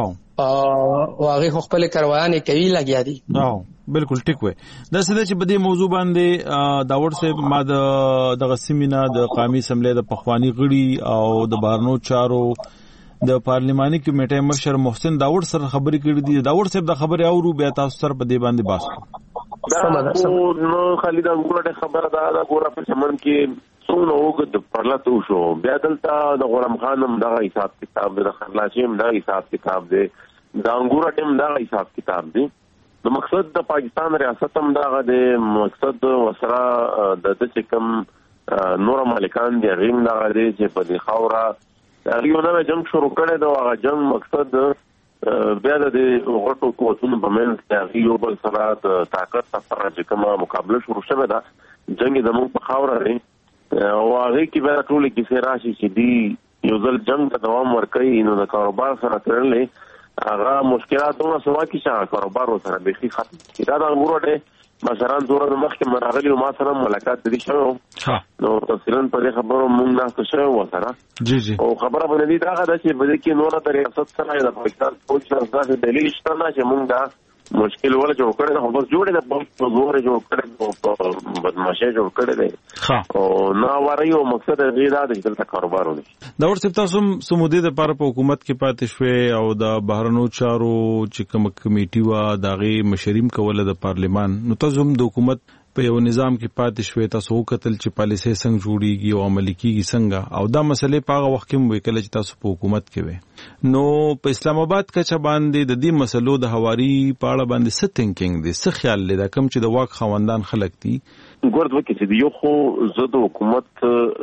او هغې خو خپلې کاروانې کوي لګیا دي.
بالکل ټیک وای. دا څه چې په دې موضوع باندې داوود صاحب ما د دغه سیمینار د قومي اسمبلی د پخوانی غړي او د بهرنیو چارو د پارلیماني کمیټې مشر محسن داوود سره خبرې کړې دي. داوود صاحب د خبرې اورو بیا تاسو سره په دې باندې بحث
کوو. نو خالد انګوره خبره دا دا ګوره په چمن کې څونه وګد پرلته وشو، بیا دلته د غلام خان هم دغه حساب کتاب دی، د خرلاشي هم دغه حساب کتاب دی، د انګوره ټیم دغه حساب کتاب دی. د مقصد د پاکستان ریاست هم دغه دی، مقصد وسره د چې کوم نور مالکان دي هغې هم دغه دی چې په دې خاوره هغې یو نوی جنګ شروع کړی دی او هغه جنګ مقصد بیا د دې غټو قوتونو په منځ کې هغې یو بل سره د طاقت سره چې کومه مقابله شروع شوې ده جنګ یې زموږ په خاوره دی او هغې کې بیا ټولې کیسې راشي چې دوی یو ځل جنګ ته دوام ورکوي نو د کاروبار سره تړلی هغه مشکلات دومره سوا کړي چې هغه کاروبار ورسره بیخي ختم کړي. دا د انګورو دی مشران زوره د مخکې راغلي او ما سره ملاقات د دې شوی نو تفصیلا په دې خبرو موږ ناسته شوی وو سره او خبره به نه دي دغه ده چې په دې کې نوره د ریاست سره د پاکستان فوج سره داسې دلیل شته نه چې موږ دا مشکل ولا جوړ کړی خو بس جوړې ده په زور جوړ کړی بدمعشي جوړ کړی دی او نه وایي او مقصد یې دا دی چې دلته کاروبار وکړي.
دا ورته تاسو سمودې د پاره په حکومت کې پاتې شوې او د بهرنیو چارو چې کوم کمیټي و دغه مشریم کوله د پارلیمان نو تاسو هم د حکومت په یو نظام کې پاتې شوې تاسو وکتل چې پالیسي څنګه جوړیږي او عملي کیږي څنګه او دا مسلې په هغه وخت کې مو وکړل چې تاسو په حکومت کې وې نو په اسلام آباد کې چې باندې د دې مسلو د حواري په اړه باندې څه تھینکینګ دي څه خیال لري کوم چې د واک خوندان خلک دي
ګورد وکړي چې یو خو زه د حکومت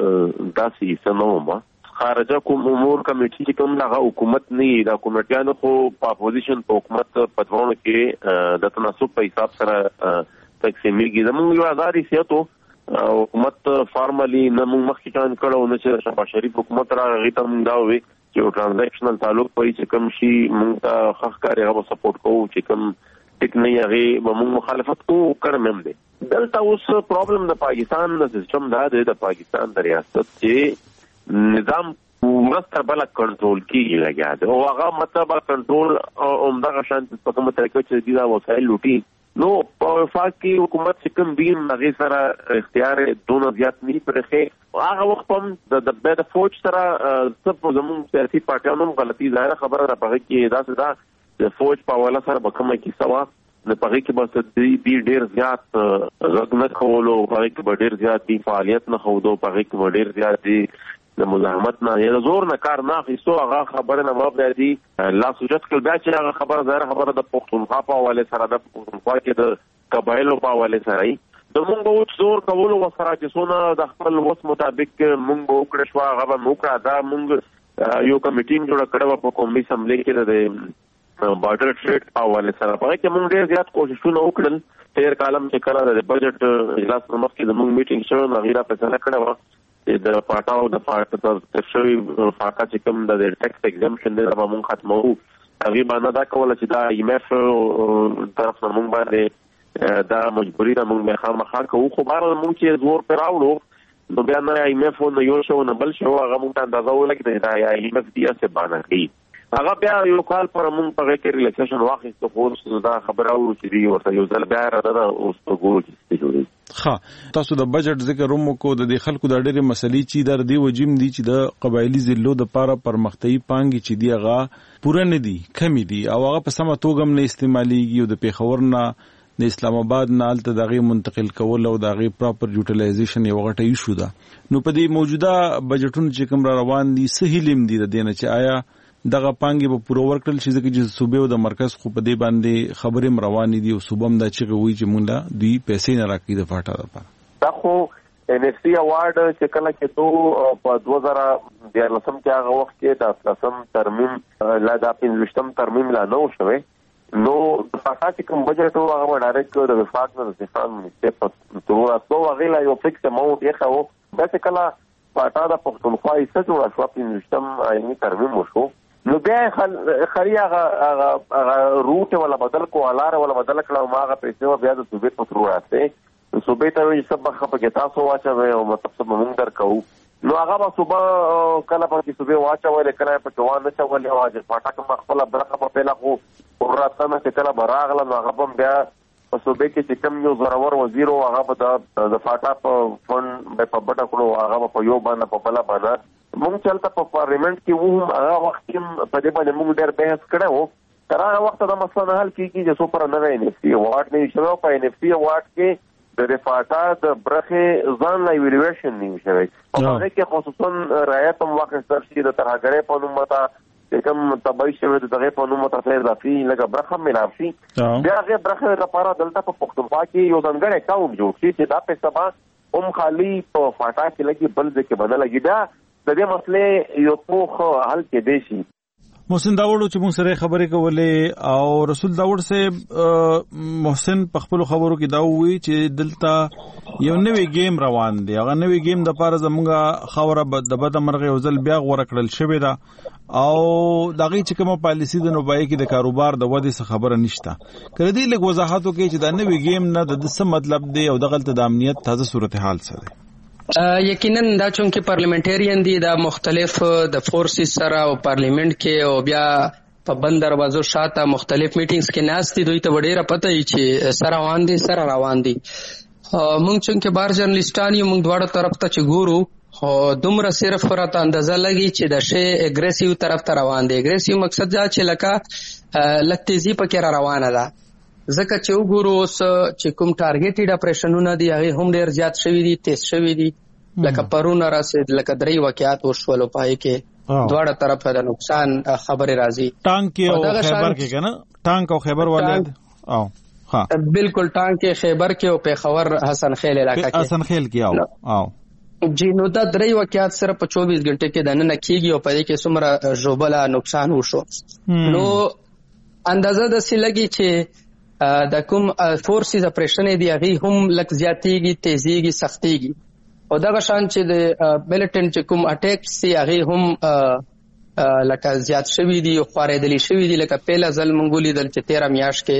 داسې سنوم خارجه کوم امور کمیټي چې کوم هغه حکومت نه دا کمیټیانو خو په اپوزیشن په حکومت پټرون کې د تناسب په حساب سره تقسیمېږي زموږ یو ازادي سیاتو حکومت فارملی نه موږ مخکې کار کړو نه چې شهباز شریف حکومت راغی ته موږ دا وی چې ټرانزیکشنل تعلق پي چې کوم شي موږ ته خخ کاری هغه سپورټ کوو چې کوم ټیک نه یغي به موږ مخالفت کوو کړم هم دي دلته اوس پرابلم د پاکستان د سیستم دا دی د پاکستان د ریاست چې نظام ورسته بل کنټرول کیږي لګیا دی او هغه مطلب کنټرول عمدہ شانت په کومه طریقه چې دا وسایل لوټي نو په وفاق کې حکومت چې کوم بیم هغه سره اختیار دونه زیات نه پرخه هغه وخت هم د د فوج سره څه زموږ سیاسي پارټیانو غلطي ظاهر خبره را پغه کې دا څه دا د فوج په حواله سره به کومه کې سوا نه پغه کې بس د ډیر زیات غږ نه کولو پغه کې به ډیر زیات دی فعالیت نه خودو پغه کې به ډیر زیات دی د مزاحمت نه یا زور نه کار نه اخیستو هغه خبره نه مبدا دي لا سوجت کول بیا چې هغه خبره ظاهر خبره د پښتونخوا په حواله سره د پښتونخوا کې د قبایلو په حواله سره د مونږ وو زور کول او سره چې څونه د خپل وس مطابق مونږ وکړ شو هغه مونږه دا مونږ یو کمیټې جوړ کړو په قومي اسمبلی کې د بارډر ټریډ په حواله سره په کې مونږ ډیر زیات کوششونه وکړل تیر کالم چې کړه د بجټ اجلاس مخکې د مونږ میټینګ شو نو غیره فیصله کړه د پټاو د پټ ترشوي فاقا چې کوم د ټیکس ایگزمپشن د مونږ ختمو هغه باندې دا کوله چې دا ایم اف طرف نه مونږ باندې دا مجبوری ده مونږ خامخا کوو خو بار مونږ چې زور پر راوړو نو بیا نه ایم اف نو یو شو نه بل شو هغه مونږ ته اندازه ولګي دا ایم اف دی څه باندې کوي هغه بیا یو کال پر مونږ په کې ریلیکسیشن واخیسته خو دا خبره او چې دی ورته یو ځل بیا راځه اوس په ګورو کې جوړي
ښه تاسو د بجټ ذکر هم کو د خلکو د ډېرې مسلې چې در دی وجیم دي چې د قبایلی ضلعو د پاره پرمختیايي پانګي چې دی هغه پوره نه دي کمی دي او هغه په سمه توګه هم نه استعماليږي او د پیښور نه د اسلام آباد نه الته دغه منتقل کول او دغه پراپر یوټیلایزیشن یو غټه ایشو ده نو په دې موجوده بجټونو چې کوم را روان دي سهیلم دي د دینه چې آیا دغه پانګي په پوره ورکړل شي ځکه چې صوبې او د مرکز خو په دې باندې خبرې روان دي او صوبم دا چې وی چې مونږ لا دوی پیسې نه راکړي د فاټا لپاره
دا خو ان ایف سی اوارډ چې کله کې تو په دوه هزار دیارلسم کې هغه وخت کې د لسم ترمیم لا د پنځلسم ترمیم لا نو شوه نو د فاټا چې کوم بجټ او هغه ډایرکټ د وفاق نه د استفان منیسټر په تور تاسو هغه لا یو فکس اماونټ یې خو دا چې کله فاټا د پښتونخوا یې څه جوړ شو پنځلسم آئینی ترمیم وشو نو بیا خري هغه هغه روټ ولا بدل کو الار ولا بدل کړه ما هغه پیسې بیا د صوبې په تر راځي صوبې ته یې سب خپه کې تاسو واچوي او مطلب موږ درکو نو هغه په صوبه کله په کې صوبې واچوي کله په جوان نه چولې واځي پټاک خپل برخه په پیلا خو وراتنه چې کله براغله نو هغه بیا په صوبې کې چې کوم یو زراور وزیر او هغه د د فاټا په فند په بټا کړو هغه په یو باندې په بلا باندې مونږ چلته په پارلیمنت کې وو هغه وخت کې په دې باندې مونږ ډېر بحث کړو تر هغه وخت دا مسله حل کیږي چې څو پر نه وای نه سی واټ نه شو په ان اف سی واټ کې د رفاقا د برخه ځان لا ایوالویشن نه شوی او هغه کې خصوصا رعایت هم واقع شي د ترهګرې په نوم متا کوم تبعی شوی دغه په نوم متا څه اضافي لکه برخه ملاب شي بیا هغه برخه لپاره دلته په پښتونخوا کې یو ځانګړی اکاونټ جوړ شي چې دا پیسې به هم خالی په فاټا کې لګي بل ځکه بدل لګي دا د دې مسلې یو پوخ حل کې دی شي
محسن داوود چې موږ سره خبرې کولې او رسول داوود صاحب محسن په خپل خبرو کې دا وی چې دلته یو نوې گیم روان دی هغه نوې گیم د پاره زموږه خوره د بد مرغه وزل بیا غوړه کړل شوې ده او دغه چې کومه پالیسی د نوبای کې د کاروبار د ودې څخه خبره نشته کړه دې لږ وضاحت وکړي چې دا نوې گیم نه د څه مطلب دی او دغه د امنیت تازه صورتحال څه دی
یقینا دا چونکه پارلیمنټریان دي دا مختلف د فورسز سره او پارلیمنت کې او بیا په بند دروازو شاته مختلف میټینګز کې ناس دي دوی ته ډیره پته ای چې سره روان دي سره روان دي مونږ چونکه بار جرنالستان یو مونږ دواړو طرف ته چې ګورو خو دومره صرف راته اندازه لګي چې د شی اګریسیو طرف ته روان دي اګریسیو مقصد دا چې لکه لکتیزي پکې را روانه ده ځکه چې وګورو اوس چې کوم ټارګېټډ اپریشنونه دي هغه هم ډېر زیات شوي دي، تیز شوي دي. لکه پرون راسید لکه درې واقعات وشول په هغه کې دواړه طرفه د نقصان خبره راځي.
ټانک او خیبر کې کنه ټانک او خیبر ولید او ها
بالکل ټانک خیبر کې او پیښور حسن خیل علاقہ کې
حسن خیل کې او او
جی نو دا درې واقعات سره په چوبیس غنټه کې د نن کېږي او په دې کې څومره ژوبله نقصان وشو. نو اندازه د سلګي چې د کوم فورسز اپریشن دی هغه هم لک زیاتېږي، تیزیږي، سختېږي. او دغه شان چې د ملیټنټ چې کوم اٹیک سي هغه هم لکه زیات شوي دي او خورېدلی شوي دي. لکه پیله ځل مونږ ولیدل چې تیره میاشت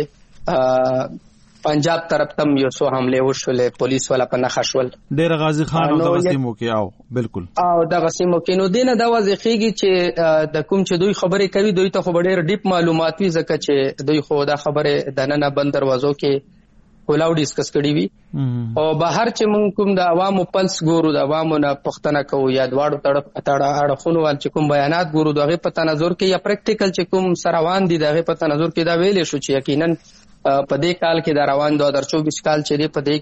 کې پنجاب طرف تم یو څو حمله وشولې، پولیس والا په نخښ شول
ډېر غازی خان او د سیمو کې او بالکل
او د سیمو کې. نو دینه دا واضح کیږي چې د کوم چې دوی خبرې کوي دوی ته خو ډېر ډیپ معلومات وي، ځکه چې دوی خو دا خبره د نن بند دروازو کې کولاو ډیسکس کړي وي. او بهر چې مونږ کوم د عوامو پلس ګورو، د عوامو نه پښتنه کوو یا دواړو طرف اړخونو ول چې کوم بیانات ګورو دغه په تنظر کې یا پریکټیکل چې کوم سروان دي دغه په تنظر کې دا ویلې شو چې یقینا په دې کال کې دا روان دو هزار چوبیس کال چې دی په دې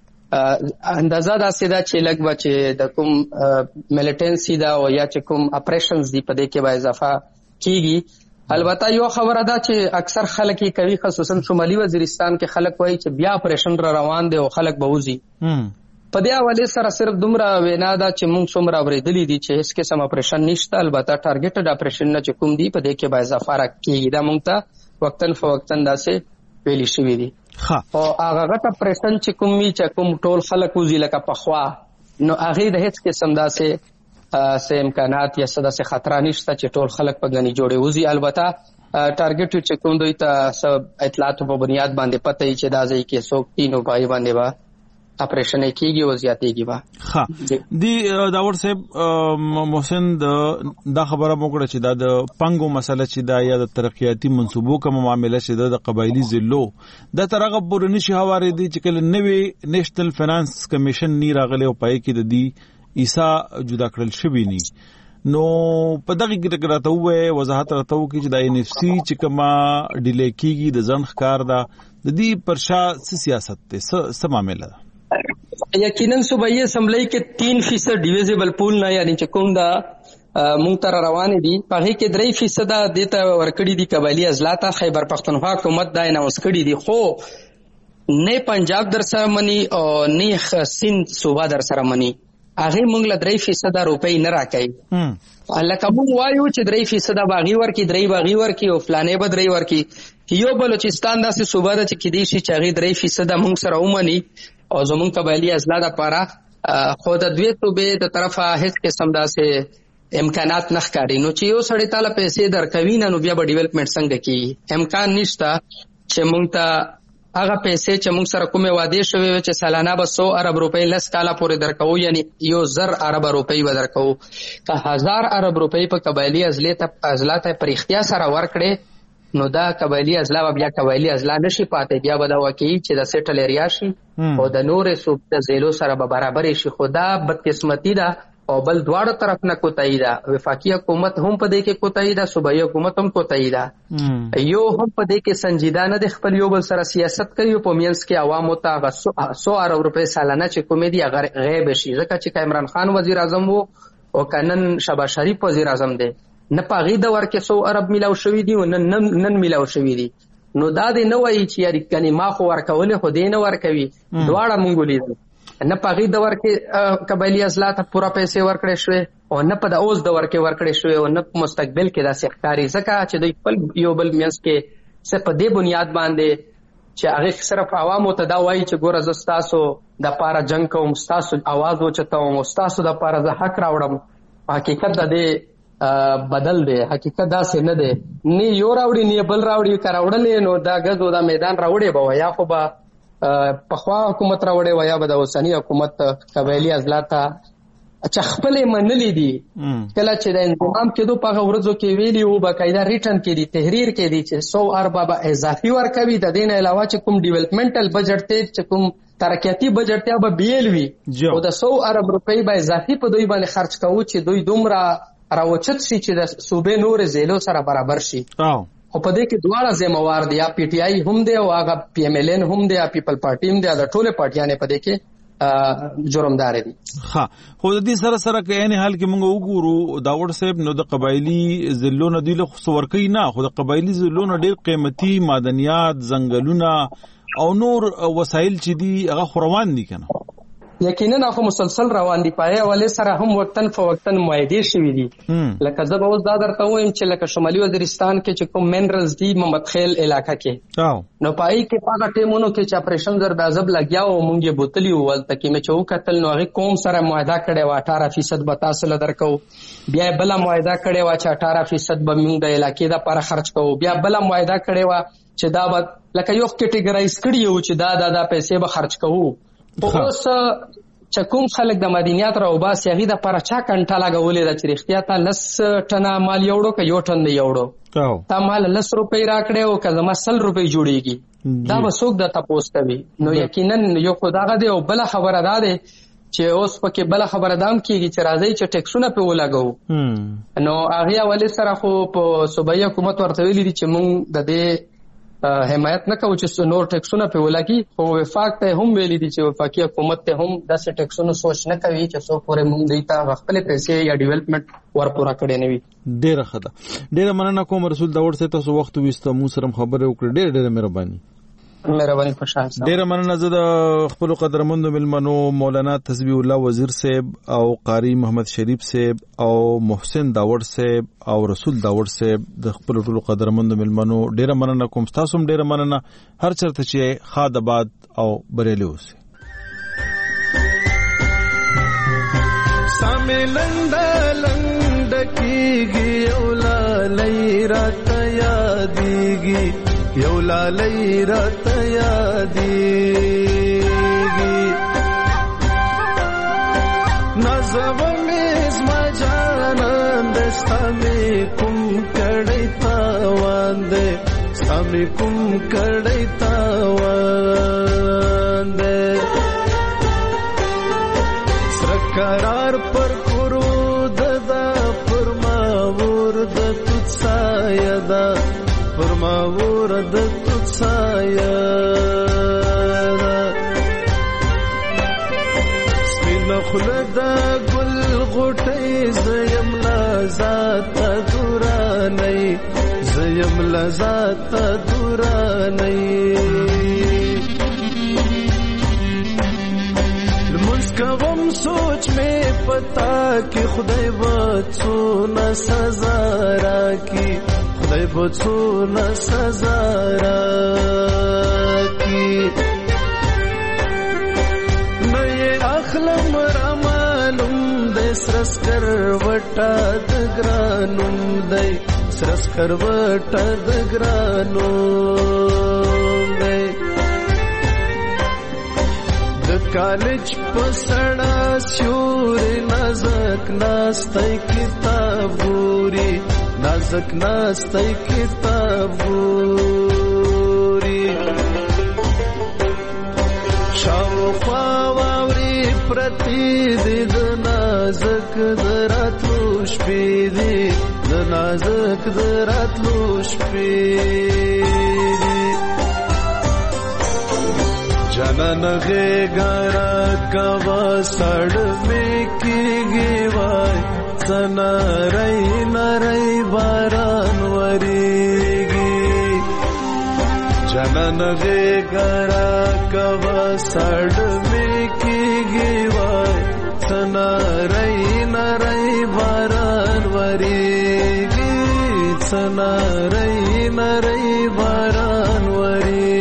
کې اندازه دا سیده چې لګ بچ د کوم ملیټنسي دا او یا چې کوم اپریشنز دی په دې کې به اضافه کیږي. البته یو خبره ده چې اکثر خلک یې کوي، خصوصا شمالي وزیرستان کې خلک وایي چې بیا اپریشن را روان دی او خلک به وځي. په دې حواله سره صرف دومره وینا ده چې موږ څومره اورېدلې دي چې هیڅ قسم اپریشن نشته. البته ټارګېټډ اپریشن نه چې کوم دی په دې کې به اضافه راکېږي. دا موږ ته وقتاً فوقتاً داسې ویلي شوي دي. او هغه غټ اپریشن چې کوم وي چې کوم ټول خلک وځي لکه پخوا، نو هغه د هیڅ قسم داسې سه امکانات یا داسې خطر نشته چې ټول خلک په غني جوړې وځي. البته ټارګېټ چې کوم دوی ته سب اطلاعات په بنیاد باندې پته یي چې دا ځای کې څوک تینو پای باندې با اپریشن کیږي او زیاتېږي با.
ها دی داور صاحب محسن دا خبره موږ چې دا د پنګو مسله چې دا یا د ترقیاتي منصوبو کوم معاملې چې د قبایلی ضلعو د ترغب بور نشي حواله دي چې کله نوې نېشنل فینانس کمیشن نی راغله او پای کې د دې ایسا جدا کړل شوی ني. نو په دغه کې راته وې وضاحت راته وکړي چې د ان اف سي چې کما ډیلی کیږي د ځن ښکار دا د دې پرشا سیاست ته څه معاملې ده؟
یقینا صوبایي اسمبلی کې تین فیصد ډیویزیبل پول نه یعنی چې کوم دا مونږ تر روان دي په هغه کې درې فیصد دته ورکړي دي قبایلی اضلاع ته. خیبر پختونخوا حکومت دا نه اوس کړي دي، خو نه پنجاب در سره منی او نه سند صوبا در سره منی. هغه مونږ له درې فیصد روپۍ نه راکړي. لکه مونږ وایو چې درې فیصد باغی ورکی درې باغی ورکی او فلانې به درې ورکی. یو بلوچستان داسې صوبا ده چې کدي شي چې هغه درې فیصد مونږ سره ومني او زمون قبایلی اضلاع لپاره خو د دوی صوبې د طرفه هیڅ قسم داسې امکانات نه ښکاري. نو چې یو سړی تعالی پیسې درکوي نه نو بیا به ډیولپمنٹ څنګه کیږي؟ امکان نشته چې مونږ ته هغه پیسې چې مونږ سره کومه وعده شوی و چې سالانه به سو ارب روپۍ لس کاله پورې درکو، یعنی یو زر ارب روپۍ به درکو. که هزار ارب روپۍ په قبایلی اضلاع ته پر اختیار سره ورکړي نو دا قبایلی اضلاع بیا قبایلی اضلاع نشي پاتې، بیا به دا وکړي چې د سیټل ایریا شي او د نورې صوبې ضلعو سره به برابر شي. خو دا بدقسمتي ده او بل دواړو طرف نه کوتاهي ده. وفاقي حکومت هم په دې کې کوتاهي ده، صوبایي حکومت هم کوتاهي ده. یو هم په دې کې سنجیده نه د خپل یو بل سره سیاست کوي او په مینس کې عوامو ته سو ارب روپۍ سالانه چې کومې دي هغه غیب شي. ځکه چې عمران خان وزیر اعظم وو او کنن شهباز شریف وزیر اعظم دی، نه پاغي د ورکه سو ارب میلاو شوی دی او نن نن میلاو شوی دی. نو دا د نو وایي چې یاري کني ما خو ورکول خو دې نه ورکوي. دواړه مونږ لیدل نه پاغي د ورکه قبایلی اضلاع ته پورا پیسې ورکړې شوې او نه په د اوس د ورکه ورکړې شوې او نه مستقبل کې داسې ښکاری. ځکه چې د خپل یو بل مینس کې څه په دې بنیاد باندې چې هغه صرف عوامو ته دا وایي چې ګوره زه ستاسو د پاره جنگ کوم، ستاسو आवाज وچتاوم، ستاسو د پاره زه حق راوړم. حقیقت د دې بدل دی، حقیقت داسې نه دی. نه یو راوړي نه بل راوړي، که راوړلې نو دا غزو دا میدان راوړي به یا خو به پخوا حکومت راوړي و یا به د اوسني حکومت قبایلی اضلاع ته چې خپلې منلې دي. کله چې د انضمام کېدو په هغه ورځو کې ویلي وو باقاعده ریټن کې دي، تحریر کې دي چې سو اربه به اضافي ورکوي. د دې نه علاوه چې کوم ډیولپمنټل بجټ دی چې کوم ترقیاتي بجټ دی به بیل وي او د سو ارب روپۍ به اضافي په دوی باندې خرج کوو چې دوی دومره راوچت شي چې د صوبې نور ضلعو سره برابر شي. خو په دې کې دواړه ذمہوار دي، یا پی ټی آی هم دی او هغه پی ایم ایل ان هم دی، یا پیپل پارټي هم دی، دا ټول پارټیانې په دې کې جرمدار دي.
ها خو د دې سره سره کې ان حال کې موږ وګورو داوود صاحب نو د قبایلی ضلعونو دی له خصور کوي نه، خو د قبایلی ضلعونو ډېر قیمتي معدنیات، ځنګلونه او نور وسایل چې دي هغه خوروان دي کنه.
یقینا هغه مسلسل روان دي، پای ولې سره هم وقتن فوقتن معاهدې شوي دي. لکه زه به اوس دا درته وایم چې لکه شمالي وزیرستان کې چې کوم منرلز دي محمد خیل علاقه کې، نو پای کې هغه ټیمونو کې چې اپریشن زر بازب لګیا او مونږ یې بوتلی ول تکي مې چې وکتل نو هغه کوم سره معاهده کړي و اठारह فیصد به تاسو له درکو، بیا بل معاهده کړي و چې اठारह فیصد به موږ د علاقې د لپاره خرج کوو، بیا بل معاهده کړي و چې دا به لکه یو کټګورایز کړي و چې دا دا د پیسې به خرج کوو. اوس چې کوم خلک د مدنیات را وباسي هغه د لپاره چا کنټا لګولې د چریختیا ته لس ټنه مال یوړو که یو ټن یوړو تا مال لس روپۍ راکړې او که زما سل روپۍ جوړیږي، دا به څوک د تپوس کوي. نو یقینا یو خو دغه دی او بل خبره دا ده چې اوس پکې بل خبره دام کیږي چې راځي چې ټیکسونه په ولګو. نو هغه ولې سره خو په صوبایي حکومت ورته ویلي دي چې مونږ د دې حمایت نه کوو چې نور ټیکسونه په ولګي، خو وفاق ته هم ویلي دي چې وفاقي حکومت ته هم داسې ټیکسونه سوچ نه کوي چې څو پورې مونږ دوی ته خپل پیسې یا ډیولپمنٹ ورپوره کړي نه وي.
ډیره ښه ده، ډیره مننه کوم رسول داوود صاحب، تاسو وخت ویسته مو سره خبرې وکړې، ډیره ډیره مهرباني.
مهرباني خوشحال صاحب.
ډیره مننه. زه د خپل قدرمنو ملمنو مولانا تسبیح الله وزیر صاحب او قاری محمد شریف صاحب او محسن داوود صاحب او رسول داوود صاحب د خپل ټولو قدرمنو ملمنو ډیره مننه کوم. تاسو هم ډیره مننه، هر چرته چې خاد آباد او بریالي اوسئ.
سامې لنډه لنډه کېږي یو لالی راته یادېږي، یو لالی راته یادېږي، نازوه مې زما جانان دی، ستا مې کوم کړی تاوان دی، ستا مې کوم کړی تاوان دی، سره قرار پر کرود دا پر ما ورد توت سایه دا، پر ما ورد توت سایه دا، سپینه خوله دا ګل غوټۍ زیم له ذاته دورانۍ، زیم له ذاته دورانۍ، لمونځ کوم سوچ مې پتا کې خدای به څونه سزا راکړي، خدای به څونه سزا راکړي، نه یې اخلم را معلوم دی، سره سکروټه د ګرانوم دی، سره سکروټه د ګرانوم دی، د کالج په سړه سیوري نازک ناستی کتاب ګوري، نازک ناستی کتاب ګوري، شاوخوا واوري پرتی دی د نازک د راتلو شپې دی، د نازک د راتلو شپې دی، جانان غېږه راکوه سړ مې کېږي وای، څه نری نری باران وریږي، جانان غېږه راکوه سړ مې کېږي وای، څه نری نری باران وریږي، څه نری نری باران وریږي.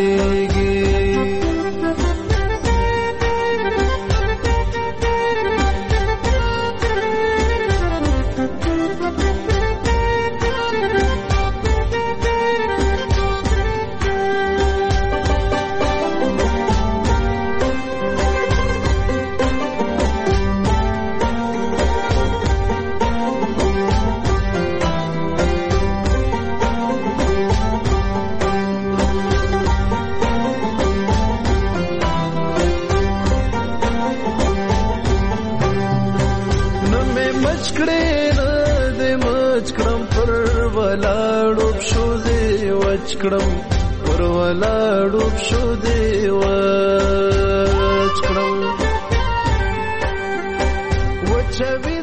ولاړو شو دې وچکړم پر ولاړو شو دې وچکړم وچوي